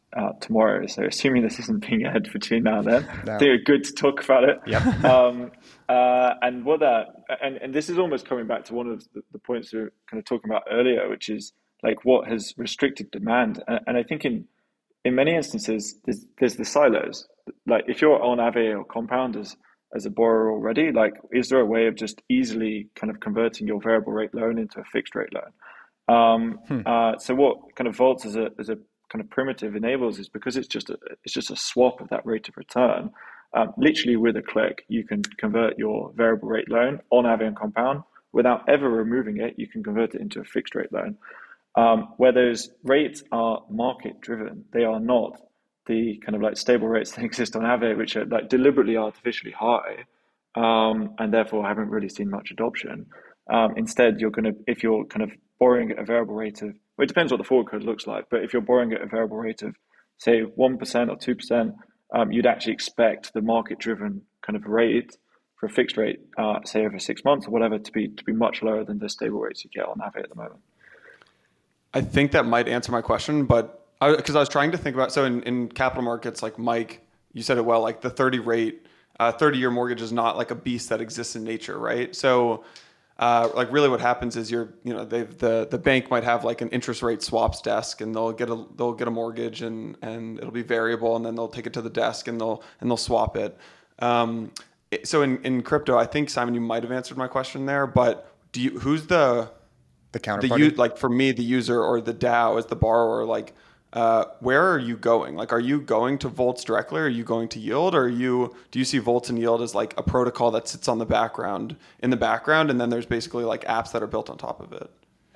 tomorrow. So assuming this isn't being aired between now and then, No. I think it's good to talk about it. Yep. And what that and this is almost coming back to one of the points we were kind of talking about earlier, which is like what has restricted demand. And I think in many instances there's the silos. Like if you're on Aave or Compound as a borrower already, like is there a way of just easily kind of converting your variable rate loan into a fixed rate loan? So what kind of Vaults as a kind of primitive enables is because it's just a swap of that rate of return. Literally with a click, you can convert your variable rate loan on Aave and Compound without ever removing it. You can convert it into a fixed rate loan. Where those rates are market driven, they are not the kind of like stable rates that exist on Aave, which are like deliberately artificially high, and therefore haven't really seen much adoption. Instead, if you're kind of borrowing at a variable rate of, well, it depends what the forward curve looks like, but if you're borrowing at a variable rate of, say, 1% or 2%, you'd actually expect the market driven kind of rate for a fixed rate, say over 6 months or whatever, to be much lower than the stable rates you get on Aave at the moment. I think that might answer my question, but because I was trying to think about, so in capital markets, like Mike, you said it well, like the 30-year mortgage is not like a beast that exists in nature, right? So like really what happens is the bank might have like an interest rate swaps desk, and they'll get a mortgage and it'll be variable, and then they'll take it to the desk and they'll swap it. So in crypto, I think, Simon, you might have answered my question there, but who's the counterparty? Like for me, the user or the DAO as the borrower, like where are you going? Like, are you going to Vaults directly? Or are you going to Yield? Or do you see Vaults and Yield as like a protocol that sits on the background, and then there's basically like apps that are built on top of it?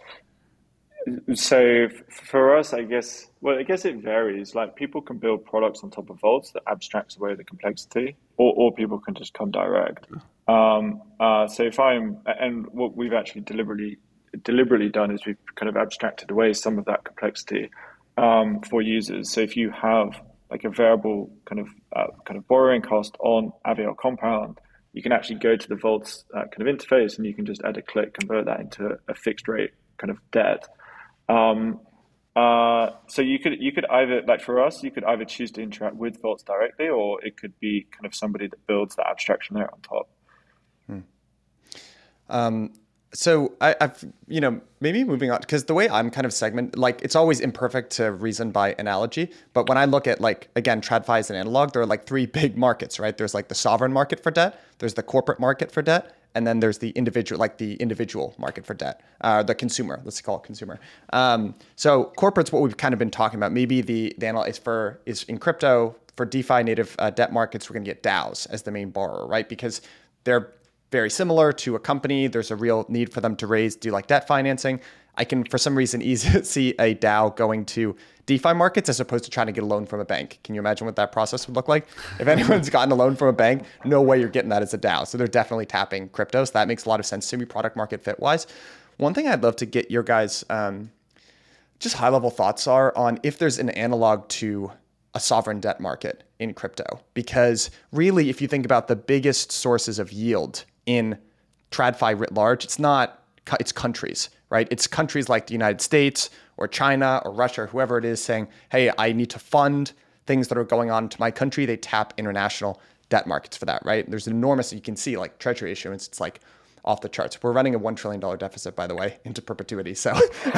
So for us, I guess it varies. Like people can build products on top of Vaults that abstracts away the complexity, or people can just come direct. So what we've actually deliberately done is we've kind of abstracted away some of that complexity for users. So if you have like a variable kind of borrowing cost on Aave or Compound, you can actually go to the Vaults kind of interface, and you can just add a click, convert that into a fixed rate kind of debt. So you could either, like for us, you could either choose to interact with Vaults directly, or it could be kind of somebody that builds that abstraction layer on top. So I've, maybe moving on, because the way I'm kind of like it's always imperfect to reason by analogy. But when I look at like, again, TradFi as an analog, there are like three big markets, right? There's like the sovereign market for debt. There's the corporate market for debt. And then there's the individual market for debt, the consumer, let's call it consumer. So corporate's what we've kind of been talking about. Maybe the analysis is in crypto for DeFi native debt markets, we're going to get DAOs as the main borrower, right? Because they're very similar to a company. There's a real need for them to do like debt financing. I can, for some reason, easily see a DAO going to DeFi markets as opposed to trying to get a loan from a bank. Can you imagine what that process would look like? If anyone's gotten a loan from a bank, no way you're getting that as a DAO. So they're definitely tapping crypto. So that makes a lot of sense to me, product market fit wise. One thing I'd love to get your guys' just high level thoughts are on if there's an analog to a sovereign debt market in crypto. Because really, if you think about the biggest sources of yield in TradFi writ large, it's countries, right? It's countries like the United States or China or Russia or whoever it is saying, hey, I need to fund things that are going on to my country. They tap international debt markets for that, right? There's an enormous, you can see like treasury issuance, it's like off the charts. We're running a $1 trillion deficit, by the way, into perpetuity. So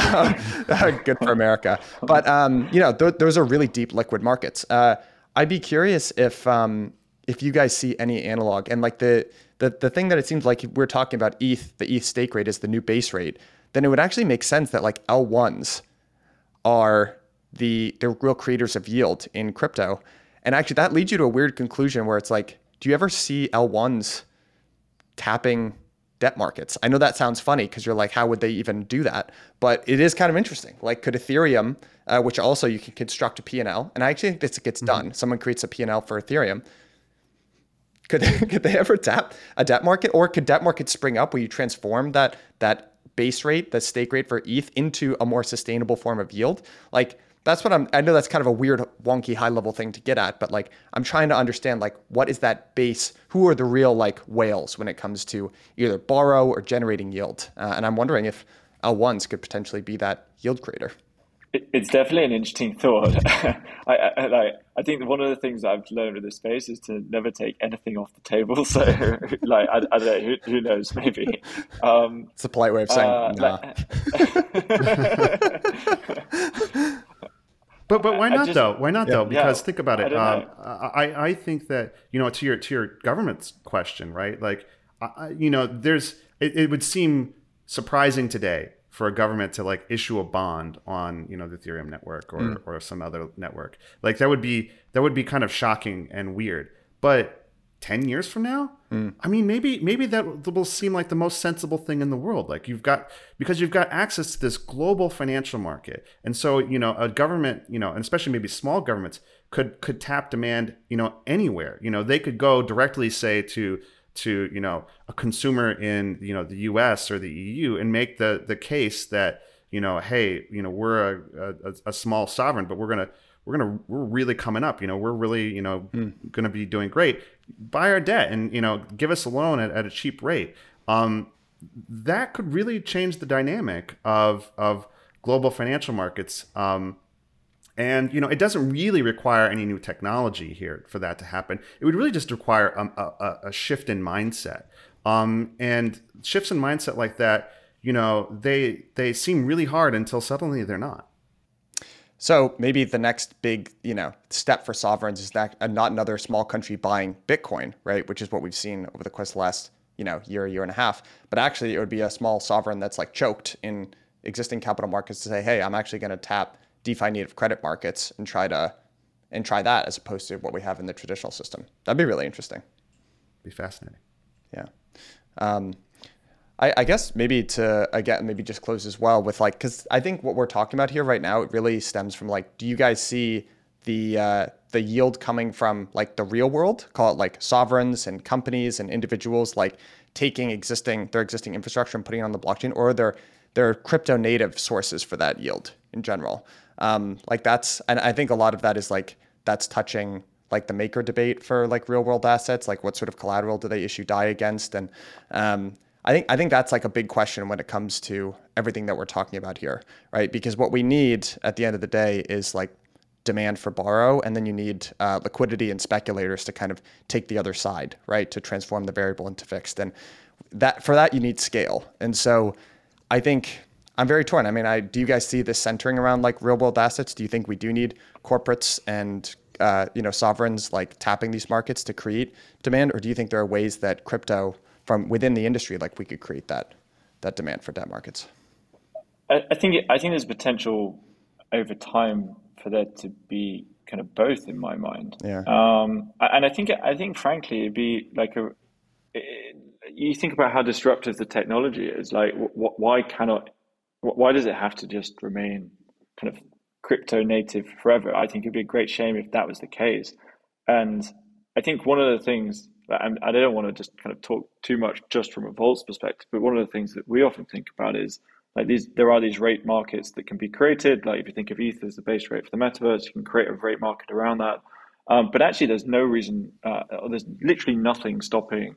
good for America. But, those are really deep liquid markets. I'd be curious if you guys see any analog, and like the thing that it seems like we're talking about the ETH stake rate is the new base rate, then it would actually make sense that like L1s are the real creators of yield in crypto. And actually that leads you to a weird conclusion where it's like, do you ever see L1s tapping debt markets? I know that sounds funny because you're like, how would they even do that? But it is kind of interesting. Like could Ethereum, which also you can construct a P&L, and I actually think this gets done. Someone creates a P&L for Ethereum. Could they ever tap a debt market, or could debt markets spring up where you transform that base rate, the stake rate for ETH, into a more sustainable form of yield? Like that's what I know that's kind of a weird, wonky, high level thing to get at, but like I'm trying to understand like what is that base? Who are the real like whales when it comes to either borrow or generating yield? And I'm wondering if L1s could potentially be that yield creator. It's definitely an interesting thought. I think one of the things that I've learned with this space is to never take anything off the table. So like I don't know, who knows, maybe. It's a polite way of saying nah. Like But why I not just though? Why not though? Because think about I it. don't know. I think that, to your government's question, right? Like, it would seem surprising today for a government to like issue a bond on the Ethereum network or some other network. Like that would be kind of shocking and weird. But 10 years from now, I mean, maybe that will seem like the most sensible thing in the world. Like because you've got access to this global financial market. And so, a government, and especially maybe small governments could tap demand, anywhere. They could go directly, say, to a consumer in, the US or the EU and make the case that, hey, we're a small sovereign, but we're really coming up, we're really, going to be doing great. Buy our debt and, give us a loan at a cheap rate. That could really change the dynamic of global financial markets. And, it doesn't really require any new technology here for that to happen. It would really just require a shift in mindset. And shifts in mindset like that, they seem really hard until suddenly they're not. So maybe the next big, step for sovereigns is that not another small country buying Bitcoin, right? Which is what we've seen over the course of the last, year and a half. But actually, it would be a small sovereign that's like choked in existing capital markets to say, hey, I'm actually going to tap DeFi native credit markets and try that as opposed to what we have in the traditional system. That'd be really interesting. Be fascinating. Yeah. I guess maybe just close as well with because I think what we're talking about here right now, it really stems from do you guys see the yield coming from the real world, call it sovereigns and companies and individuals taking their existing infrastructure and putting it on the blockchain, or they're crypto native sources for that yield in general? And I think a lot of that is that's touching the maker debate for real world assets, what sort of collateral do they issue DAI against, and I think that's a big question when it comes to everything that we're talking about here, right? Because what we need at the end of the day is demand for borrow, and then you need liquidity and speculators to kind of take the other side, right? To transform the variable into fixed, and for that you need scale. And so I think I'm very torn. I mean, do you guys see this centering around real world assets? Do you think we do need corporates and sovereigns tapping these markets to create demand, or do you think there are ways that crypto from within the industry, we could create that demand for debt markets? I think there's potential over time for there to be kind of both in my mind. Yeah. And I think frankly, it'd be you think about how disruptive the technology is. Why does it have to just remain kind of crypto native forever? I think it'd be a great shame if that was the case. And I think one of the things, and I don't want to just kind of talk too much just from a Volt's perspective, but one of the things that we often think about is there are these rate markets that can be created. If you think of ETH as the base rate for the metaverse, you can create a rate market around that. But actually, there's no reason, there's literally nothing stopping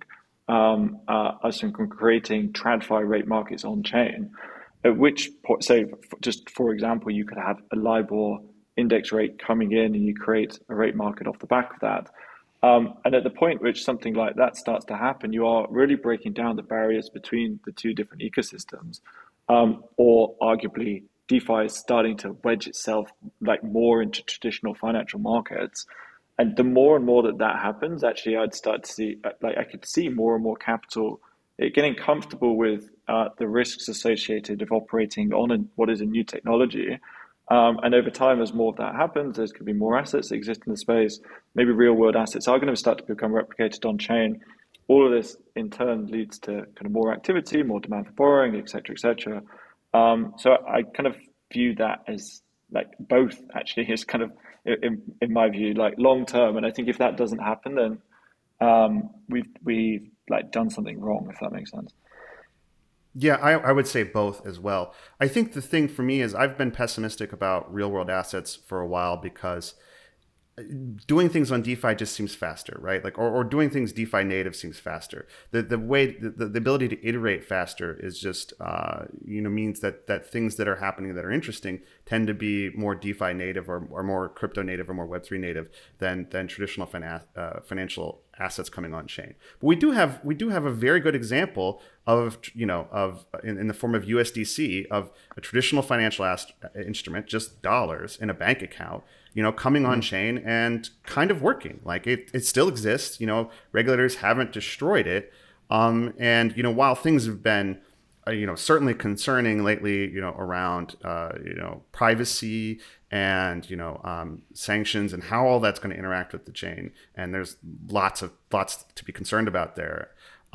us from creating TradFi rate markets on chain. At which point, say, just for example, you could have a LIBOR index rate coming in, and you create a rate market off the back of that. And at the point which something like that starts to happen, you are really breaking down the barriers between the two different ecosystems, or arguably DeFi is starting to wedge itself more into traditional financial markets. And the more and more that happens, actually, I'd start to see, I could see more and more capital getting comfortable with the risks associated of operating on what is a new technology. And over time, as more of that happens, there's going to be more assets that exist in the space. Maybe real world assets are going to start to become replicated on chain. All of this in turn leads to kind of more activity, more demand for borrowing, et cetera, et cetera. So I kind of view that as both actually is kind of, in my view, long term. And I think if that doesn't happen, then we've done something wrong, if that makes sense. Yeah, I would say both as well. I think the thing for me is I've been pessimistic about real world assets for a while because doing things on DeFi just seems faster, right? Like, or doing things DeFi native seems faster. The way the ability to iterate faster is just means that things that are happening that are interesting tend to be more DeFi native or more crypto native or more Web3 native than traditional financial assets coming on chain. But we do have a very good example of in the form of USDC, of a traditional financial instrument, just dollars in a bank account, coming on chain and kind of working. Like it still exists. Regulators haven't destroyed it. And while things have been certainly concerning lately, around privacy and sanctions and how all that's going to interact with the chain, and there's lots to be concerned about there.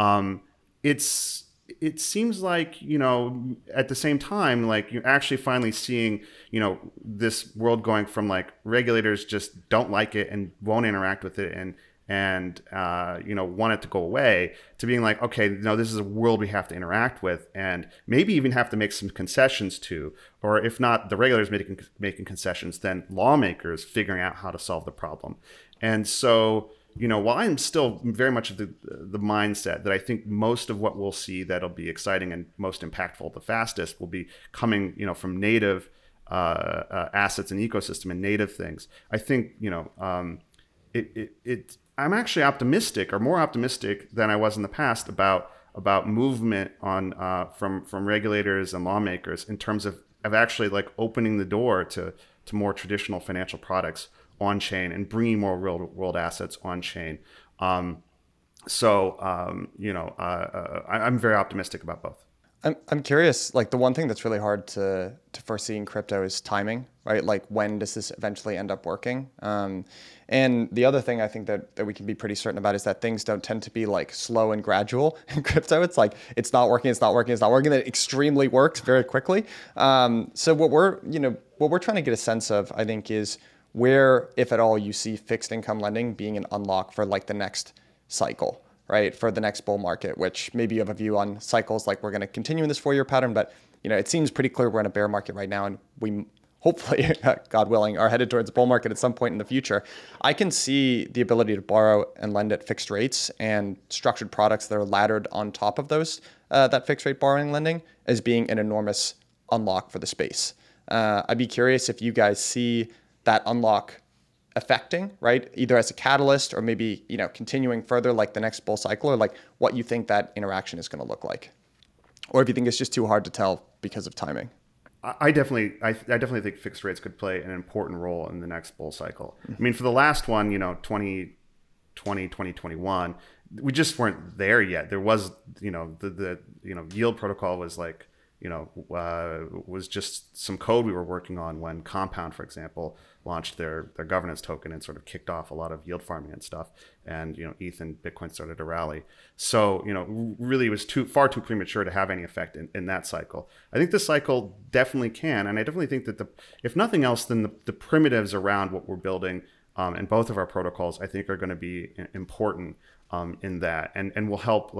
It seems like at the same time, like you're actually finally seeing this world going from like regulators just don't like it and won't interact with it and want it to go away, to being like, okay, no, this is a world we have to interact with, and maybe even have to make some concessions to, or if not the regulators making concessions, then lawmakers figuring out how to solve the problem. And so, while I'm still very much of the mindset that I think most of what we'll see that'll be exciting and most impactful the fastest will be coming, from native assets and ecosystem and native things, I think, I'm actually optimistic, or more optimistic than I was in the past, about movement on from regulators and lawmakers in terms of actually like opening the door to more traditional financial products on chain and bringing more real world assets on chain. I'm very optimistic about both. I'm curious, like the one thing that's really hard to foresee in crypto is timing, right? Like when does this eventually end up working? And the other thing I think that we can be pretty certain about is that things don't tend to be like slow and gradual in crypto. It's like, it's not working. Then it extremely works very quickly. So what we're trying to get a sense of, I think, is where, if at all, you see fixed income lending being an unlock for like the next cycle, right? For the next bull market, which maybe you have a view on cycles, like we're going to continue in this 4-year pattern, but it seems pretty clear we're in a bear market right now, and we hopefully, God willing, are headed towards a bull market at some point in the future. I can see the ability to borrow and lend at fixed rates and structured products that are laddered on top of those, that fixed rate borrowing and lending, as being an enormous unlock for the space. I'd be curious if you guys see that unlock affecting, right? Either as a catalyst or maybe, continuing further like the next bull cycle, or like what you think that interaction is going to look like. Or if you think it's just too hard to tell because of timing. I definitely think fixed rates could play an important role in the next bull cycle. Mm-hmm. I mean, for the last one, 2020, 2021, we just weren't there yet. There was, the yield protocol was like, was just some code we were working on when Compound, for example, launched their governance token and sort of kicked off a lot of yield farming and stuff. And, ETH and Bitcoin started to rally. So, really it was far too premature to have any effect in that cycle. I think this cycle definitely can. And I definitely think that if nothing else, then the primitives around what we're building in both of our protocols, I think are going to be important in that, and will help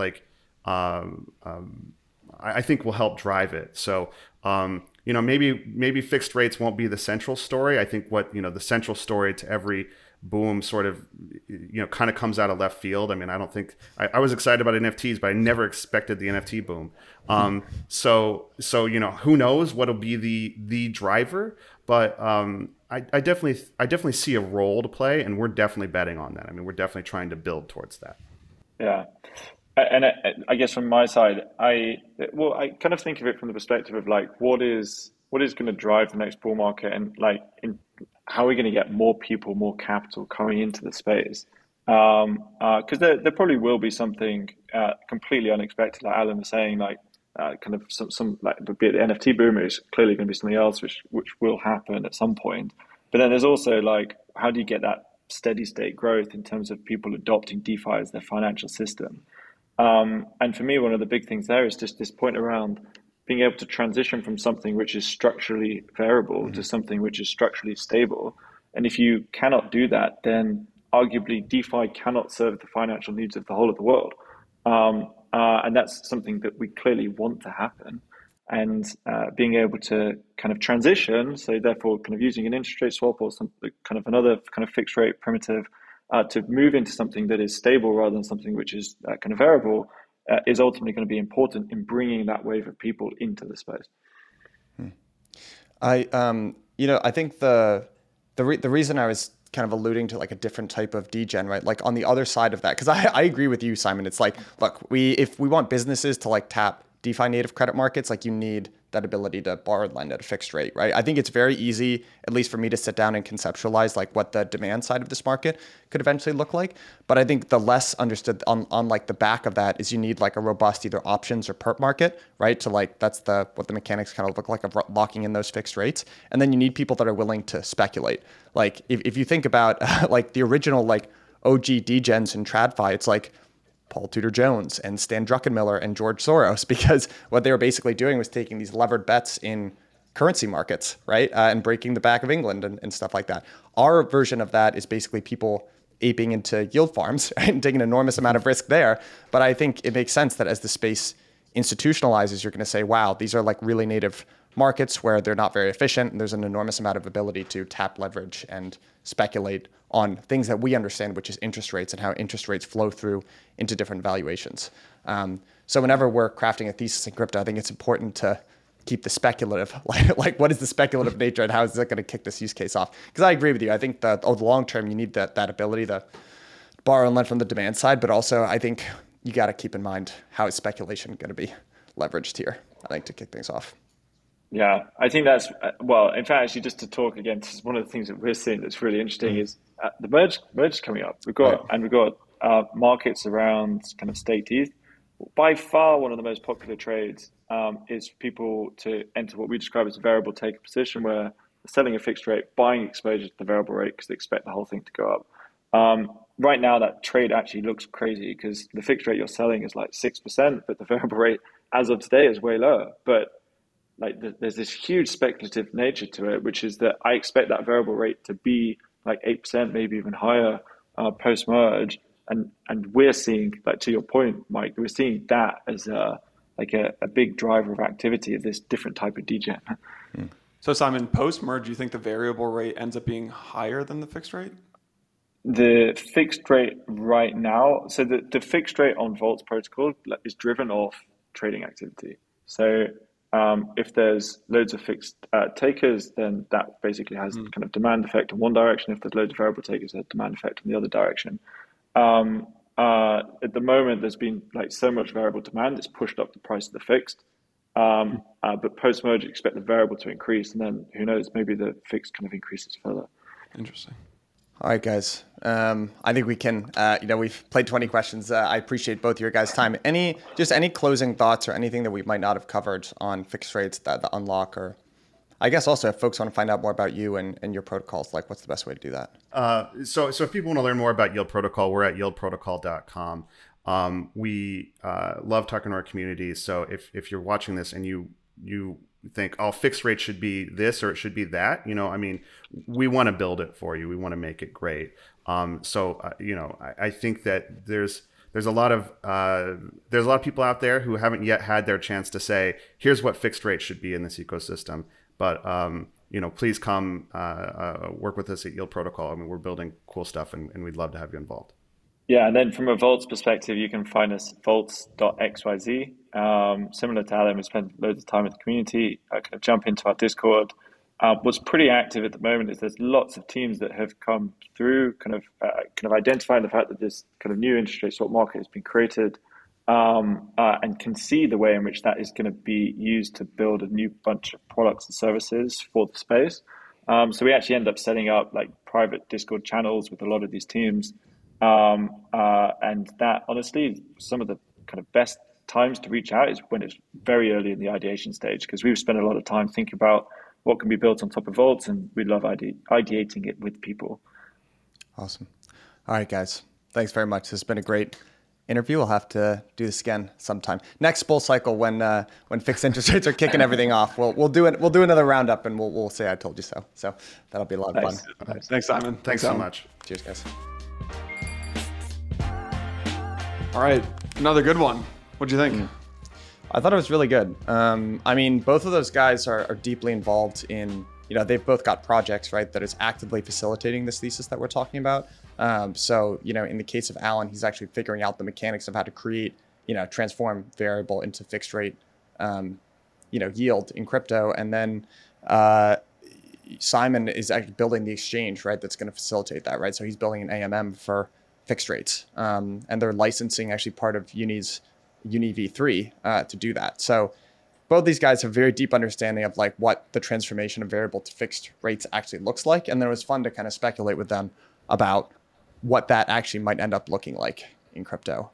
I think will help drive it. So, maybe fixed rates won't be the central story. I think the central story to every boom sort of, kind of comes out of left field. I mean, I don't think I was excited about NFTs, but I never expected the NFT boom. So, who knows what'll be the driver, but, I definitely see a role to play, and we're definitely betting on that. I mean, we're definitely trying to build towards that. Yeah. And I guess from my side, I kind of think of it from the perspective of like, what is going to drive the next bull market, and like, how are we going to get more people, more capital coming into the space? Because there probably will be something completely unexpected, like Alan was saying, like kind of some like the NFT boom is clearly going to be something else, which will happen at some point. But then there's also like, how do you get that steady state growth in terms of people adopting DeFi as their financial system? And for me, one of the big things there is just this point around being able to transition from something which is structurally variable to something which is structurally stable. And if you cannot do that, then arguably DeFi cannot serve the financial needs of the whole of the world. And that's something that we clearly want to happen. and being able to kind of transition, so therefore kind of using an interest rate swap or some kind of another kind of fixed rate primitive to move into something that is stable rather than something which is kind of variable is ultimately going to be important in bringing that wave of people into the space. I think the reason I was kind of alluding to like a different type of degen, right? Like on the other side of that, because I agree with you, Simon. It's like, look, if we want businesses to like tap DeFi native credit markets, like you need that ability to borrow and lend at a fixed rate, right? I think it's very easy, at least for me, to sit down and conceptualize like what the demand side of this market could eventually look like. But I think the less understood on like the back of that is you need like a robust either options or perp market, right? So like that's what the mechanics kind of look like of locking in those fixed rates. And then you need people that are willing to speculate. Like if you think about like the original like OG degens in TradFi, it's like Paul Tudor Jones and Stan Druckenmiller and George Soros, because what they were basically doing was taking these levered bets in currency markets, right? And breaking the back of England and stuff like that. Our version of that is basically people aping into yield farms and taking an enormous amount of risk there. But I think it makes sense that as the space institutionalizes, you're going to say, wow, these are like really native markets where they're not very efficient and there's an enormous amount of ability to tap leverage and speculate on things that we understand, which is interest rates and how interest rates flow through into different valuations. So whenever we're crafting a thesis in crypto, I think it's important to keep the speculative, like what is the speculative nature and how is that going to kick this use case off? Because I agree with you. I think that over the long term, you need that ability to borrow and lend from the demand side, but also I think you got to keep in mind how is speculation going to be leveraged here, I think, to kick things off. Yeah, I think that's, well, in fact, actually, just to talk again, this is one of the things that we're seeing that's really interesting is the merge is coming up. We've got markets around kind of state ETH. By far, one of the most popular trades is for people to enter what we describe as a variable taker position, where they're selling a fixed rate, buying exposure to the variable rate because they expect the whole thing to go up. Right now, that trade actually looks crazy because the fixed rate you're selling is like 6%, but the variable rate as of today is way lower. But like there's this huge speculative nature to it, which is that I expect that variable rate to be like 8%, maybe even higher post merge. And we're seeing, like to your point, Mike, we're seeing that as a big driver of activity of this different type of degen. So Simon, post merge, you think the variable rate ends up being higher than the fixed rate? The fixed rate right now, so the fixed rate on Vault's protocol is driven off trading activity. So if there's loads of fixed takers, then that basically has kind of demand effect in one direction. If there's loads of variable takers, there's demand effect in the other direction. At the moment, there's been like so much variable demand, it's pushed up the price of the fixed. But post merge, expect the variable to increase, and then who knows, maybe the fixed kind of increases further. Interesting. All right, guys. I think we can, we've played 20 questions. I appreciate both your guys' time. Any closing thoughts or anything that we might not have covered on fixed rates, the unlock, or I guess also if folks want to find out more about you and your protocols, like what's the best way to do that? So if people want to learn more about Yield Protocol, we're at yieldprotocol.com. We love talking to our community. So if you're watching this and you think, oh, fixed rate should be this or it should be that, we want to build it for you. We want to make it great. I think that there's a lot of people out there who haven't yet had their chance to say, here's what fixed rate should be in this ecosystem. But please come work with us at Yield Protocol. I mean, we're building cool stuff, and we'd love to have you involved. Yeah, and then from a Vaults perspective, you can find us at vaults.xyz. Similar to Adam, we spend loads of time with the community. Kind of jump into our Discord. What's pretty active at the moment is there's lots of teams that have come through, kind of identifying the fact that this kind of new interest rate swap market has been created, and can see the way in which that is going to be used to build a new bunch of products and services for the space. So we actually end up setting up like private Discord channels with a lot of these teams. And that honestly, some of the kind of best times to reach out is when it's very early in the ideation stage, because we've spent a lot of time thinking about what can be built on top of Vaults, and we love ideating it with people. Awesome. All right, guys. Thanks very much. This has been a great interview. We'll have to do this again sometime. Next bull cycle, when fixed interest rates are kicking everything off, we'll do it. We'll do another roundup, and we'll say I told you so. So that'll be a lot of fun. Nice. Thanks, Simon. Thanks so much. Cheers, guys. All right, another good one. What'd you think? I thought it was really good. I mean, both of those guys are deeply involved in, they've both got projects, right, that is actively facilitating this thesis that we're talking about. So, in the case of Alan, he's actually figuring out the mechanics of how to create, transform variable into fixed rate, yield in crypto. And then Simon is actually building the exchange, right, that's going to facilitate that, right? So he's building an AMM for fixed rates. And they're licensing actually part of Uni v3 to do that. So both these guys have very deep understanding of like what the transformation of variable to fixed rates actually looks like. And then it was fun to kind of speculate with them about what that actually might end up looking like in crypto.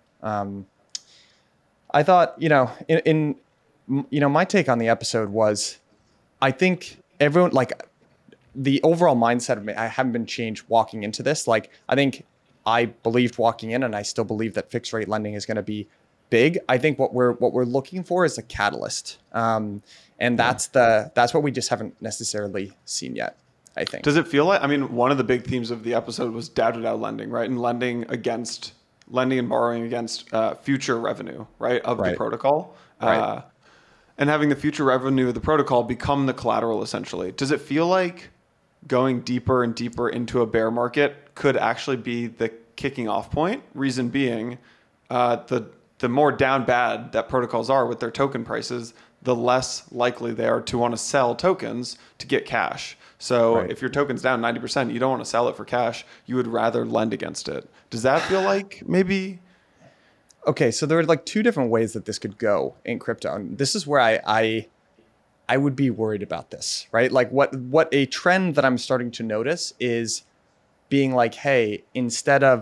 I thought, in my take on the episode was, I think everyone, like, the overall mindset of me, I haven't been changed walking into this. Like, I think I believed walking in, and I still believe that fixed rate lending is going to be big. I think what we're looking for is a catalyst, and that's what we just haven't necessarily seen yet, I think. Does it feel like, I mean, one of the big themes of the episode was DAO lending, right? And lending and borrowing against future revenue, right, of the protocol. Right. And having the future revenue of the protocol become the collateral, essentially. Does it feel like going deeper and deeper into a bear market could actually be the kicking off point? Reason being, the more down bad that protocols are with their token prices, the less likely they are to want to sell tokens to get cash. So if your token's down 90%, you don't want to sell it for cash. You would rather lend against it. Does that feel like maybe... Okay, so there are like two different ways that this could go in crypto. And this is where I would be worried about this, right? Like what a trend that I'm starting to notice is being like, hey, instead of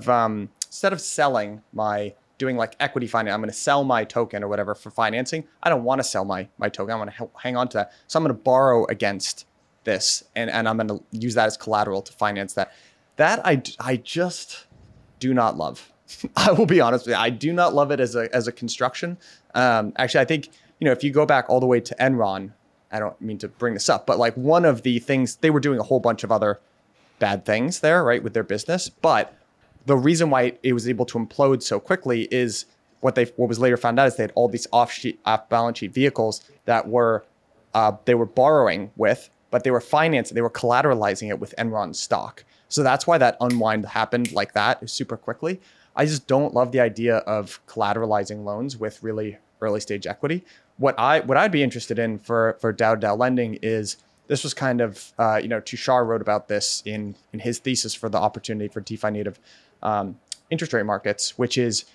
selling doing like equity finance, I'm going to sell my token or whatever for financing. I don't want to sell my token. I want to hang on to that. So I'm going to borrow against this and I'm going to use that as collateral to finance that. That I just do not love. I will be honest with you. I do not love it as a construction. Actually, I think, if you go back all the way to Enron, I don't mean to bring this up, but like one of the things, they were doing a whole bunch of other bad things there, right, with their business. But the reason why it was able to implode so quickly is what was later found out is they had all these off balance sheet vehicles that they were borrowing with, but they were collateralizing it with Enron stock. So that's why that unwind happened like that super quickly. I just don't love the idea of collateralizing loans with really early stage equity. What I'd be interested in for DAO lending is, this was kind of, Tushar wrote about this in his thesis for the opportunity for DeFi native interest rate markets, which is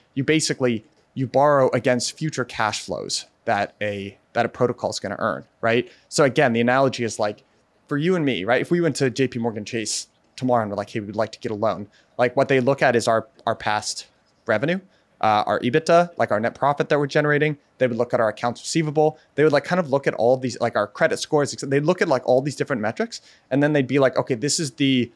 you borrow against future cash flows that a protocol is going to earn, right? So again, the analogy is like for you and me, right? If we went to JP Morgan Chase tomorrow and we're like, hey, we'd like to get a loan, like what they look at is our past revenue, our EBITDA, like our net profit that we're generating. They would look at our accounts receivable. They would like kind of look at all of these, like our credit scores. They'd look at like all these different metrics. And then they'd be like, okay, this is we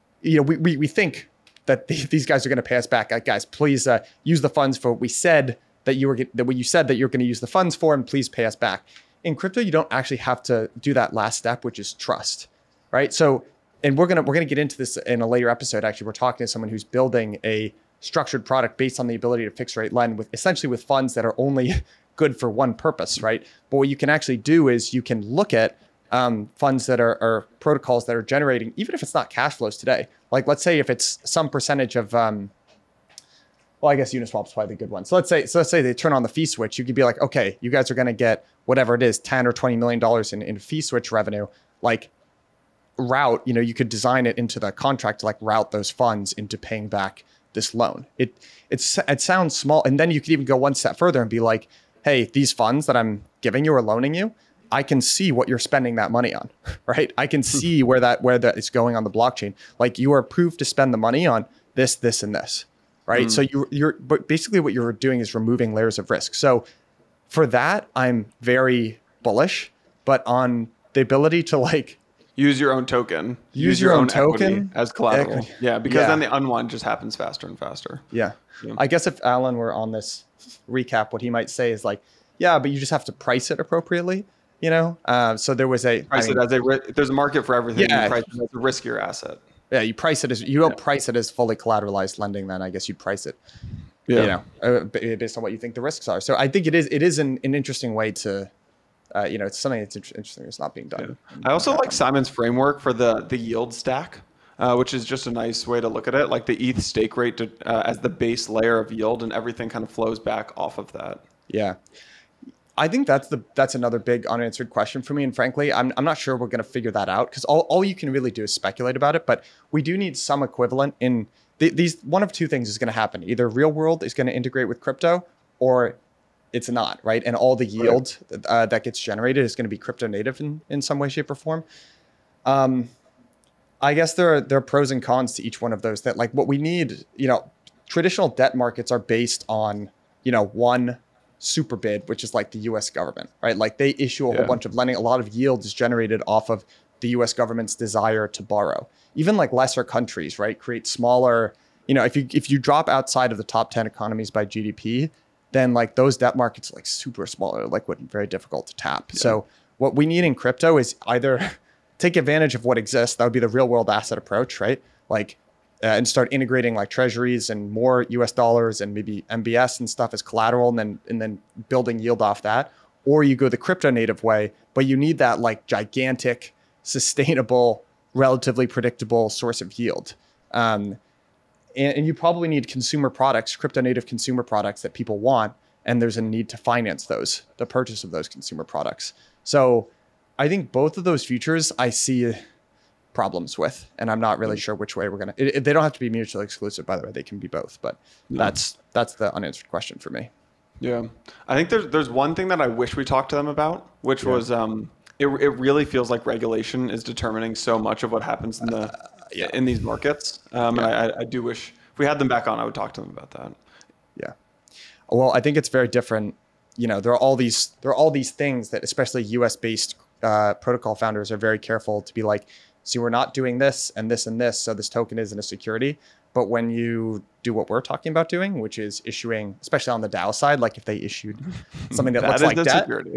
think that these guys are going to pay us back. Guys, please use the funds for what you said that you're going to use the funds for, and please pay us back. In crypto, you don't actually have to do that last step, which is trust, right? So, and we're gonna get into this in a later episode. Actually, we're talking to someone who's building a structured product based on the ability to fixed rate lend with funds that are only good for one purpose, right? But what you can actually do is you can look at funds that are protocols that are generating, even if it's not cash flows today. Like let's say if it's some percentage of, I guess Uniswap is probably the good one. So let's say they turn on the fee switch. You could be like, okay, you guys are going to get whatever it is, $10 or $20 million in fee switch revenue. Like route, you could design it into the contract to like route those funds into paying back this loan. It sounds small, and then you could even go one step further and be like, hey, these funds that I'm giving you or loaning you, I can see what you're spending that money on, right? I can see where that is going on the blockchain. Like you are approved to spend the money on this, this, and this, right? So but basically what you're doing is removing layers of risk. So for that, I'm very bullish, but on the ability to like use your own token, use your own token as collateral. Yeah, because then the unwind just happens faster and faster. Yeah. I guess if Alan were on this recap, what he might say is like, yeah, but you just have to price it appropriately. So there was there's a market for everything. Yeah. You price it as a riskier asset. Yeah, you price it as, you don't price it as fully collateralized lending, then I guess you price it you know, based on what you think the risks are. So I think it is an interesting way to, you know, it's something that's interesting that's not being done. I also like Simon's framework for the yield stack, which is just a nice way to look at it, like the ETH stake rate as the base layer of yield, and everything kind of flows back off of that. Yeah. I think that's another big unanswered question for me. And frankly, I'm not sure we're going to figure that out, because all you can really do is speculate about it. But we do need some equivalent in these. One of two things is going to happen. Either real world is going to integrate with crypto, or it's not, right? And all the yield that gets generated is going to be crypto native in some way, shape, or form. I guess there are pros and cons to each one of those. That, like, what we need, you know, traditional debt markets are based on, you know, one super bid, which is like the US government, right? Like, they issue a whole bunch of lending. A lot of yield is generated off of the US government's desire to borrow. Even like lesser countries, right, create smaller, you know, if you drop outside of the top 10 economies by GDP, then like those debt markets are like super small, or like very difficult to tap. Yeah. So what we need in crypto is either take advantage of what exists. That would be the real world asset approach, right? Like, and start integrating like treasuries and more US dollars and maybe MBS and stuff as collateral, and then building yield off that. Or you go the crypto native way, but you need that like gigantic, sustainable, relatively predictable source of yield. And you probably need consumer products, crypto native consumer products that people want. And there's a need to finance those, the purchase of those consumer products. So I think both of those futures I see problems with, and I'm not really sure which way we're going to, they don't have to be mutually exclusive, by the way, they can be both, but that's the unanswered question for me. Yeah. I think there's one thing that I wish we talked to them about, which was, it really feels like regulation is determining so much of what happens in these markets. And I do wish if we had them back on, I would talk to them about that. Yeah. Well, I think it's very different. You know, there are all these things that especially US based protocol founders are very careful to be like, see, we're not doing this and this and this, so this token isn't a security. But when you do what we're talking about doing, which is issuing, especially on the DAO side, like if they issued something that looks like debt, security.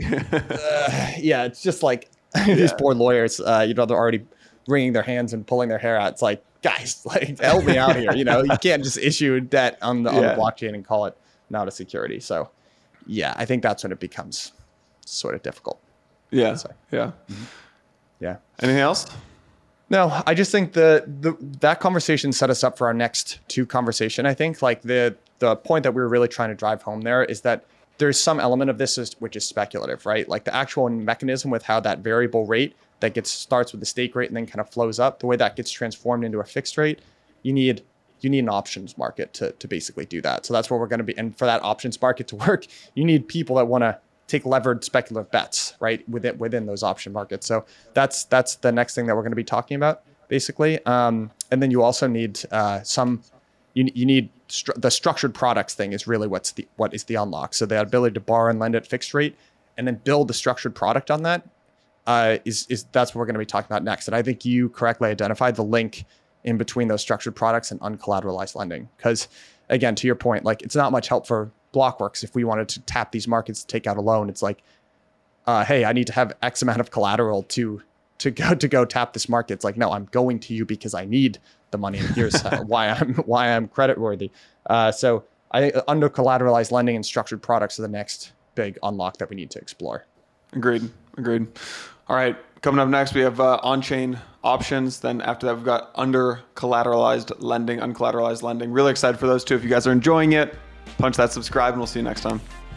Yeah, it's just like these poor lawyers, you know, they're already wringing their hands and pulling their hair out. It's like, guys, like, help me out here. You know, you can't just issue debt on the blockchain and call it not a security. So, yeah, I think that's when it becomes sort of difficult. Yeah, yeah. Mm-hmm. Yeah. Anything else? No, I just think that conversation set us up for our next two conversation. I think like the point that we were really trying to drive home there is that there's some element of this which is speculative, right? Like the actual mechanism with how that variable rate that starts with the stake rate and then kind of flows up, the way that gets transformed into a fixed rate, you need an options market to basically do that. So that's where we're going to be. And for that options market to work, you need people that want to take levered speculative bets, right, within those option markets. So that's the next thing that we're going to be talking about, basically. And then you also need you need the structured products thing is really what is the unlock. So the ability to borrow and lend at fixed rate, and then build a structured product on that is that's what we're going to be talking about next. And I think you correctly identified the link in between those structured products and uncollateralized lending. Because again, to your point, like it's not much help for Blockworks if we wanted to tap these markets to take out a loan. It's like, hey, I need to have X amount of collateral to go tap this market. It's like, no, I'm going to you because I need the money, and here's why I'm credit worthy. So I think under collateralized lending and structured products are the next big unlock that we need to explore. Agreed. All right, coming up next, we have on-chain options. Then after that, we've got under collateralized lending, uncollateralized lending. Really excited for those two. If you guys are enjoying it, punch that subscribe, and we'll see you next time.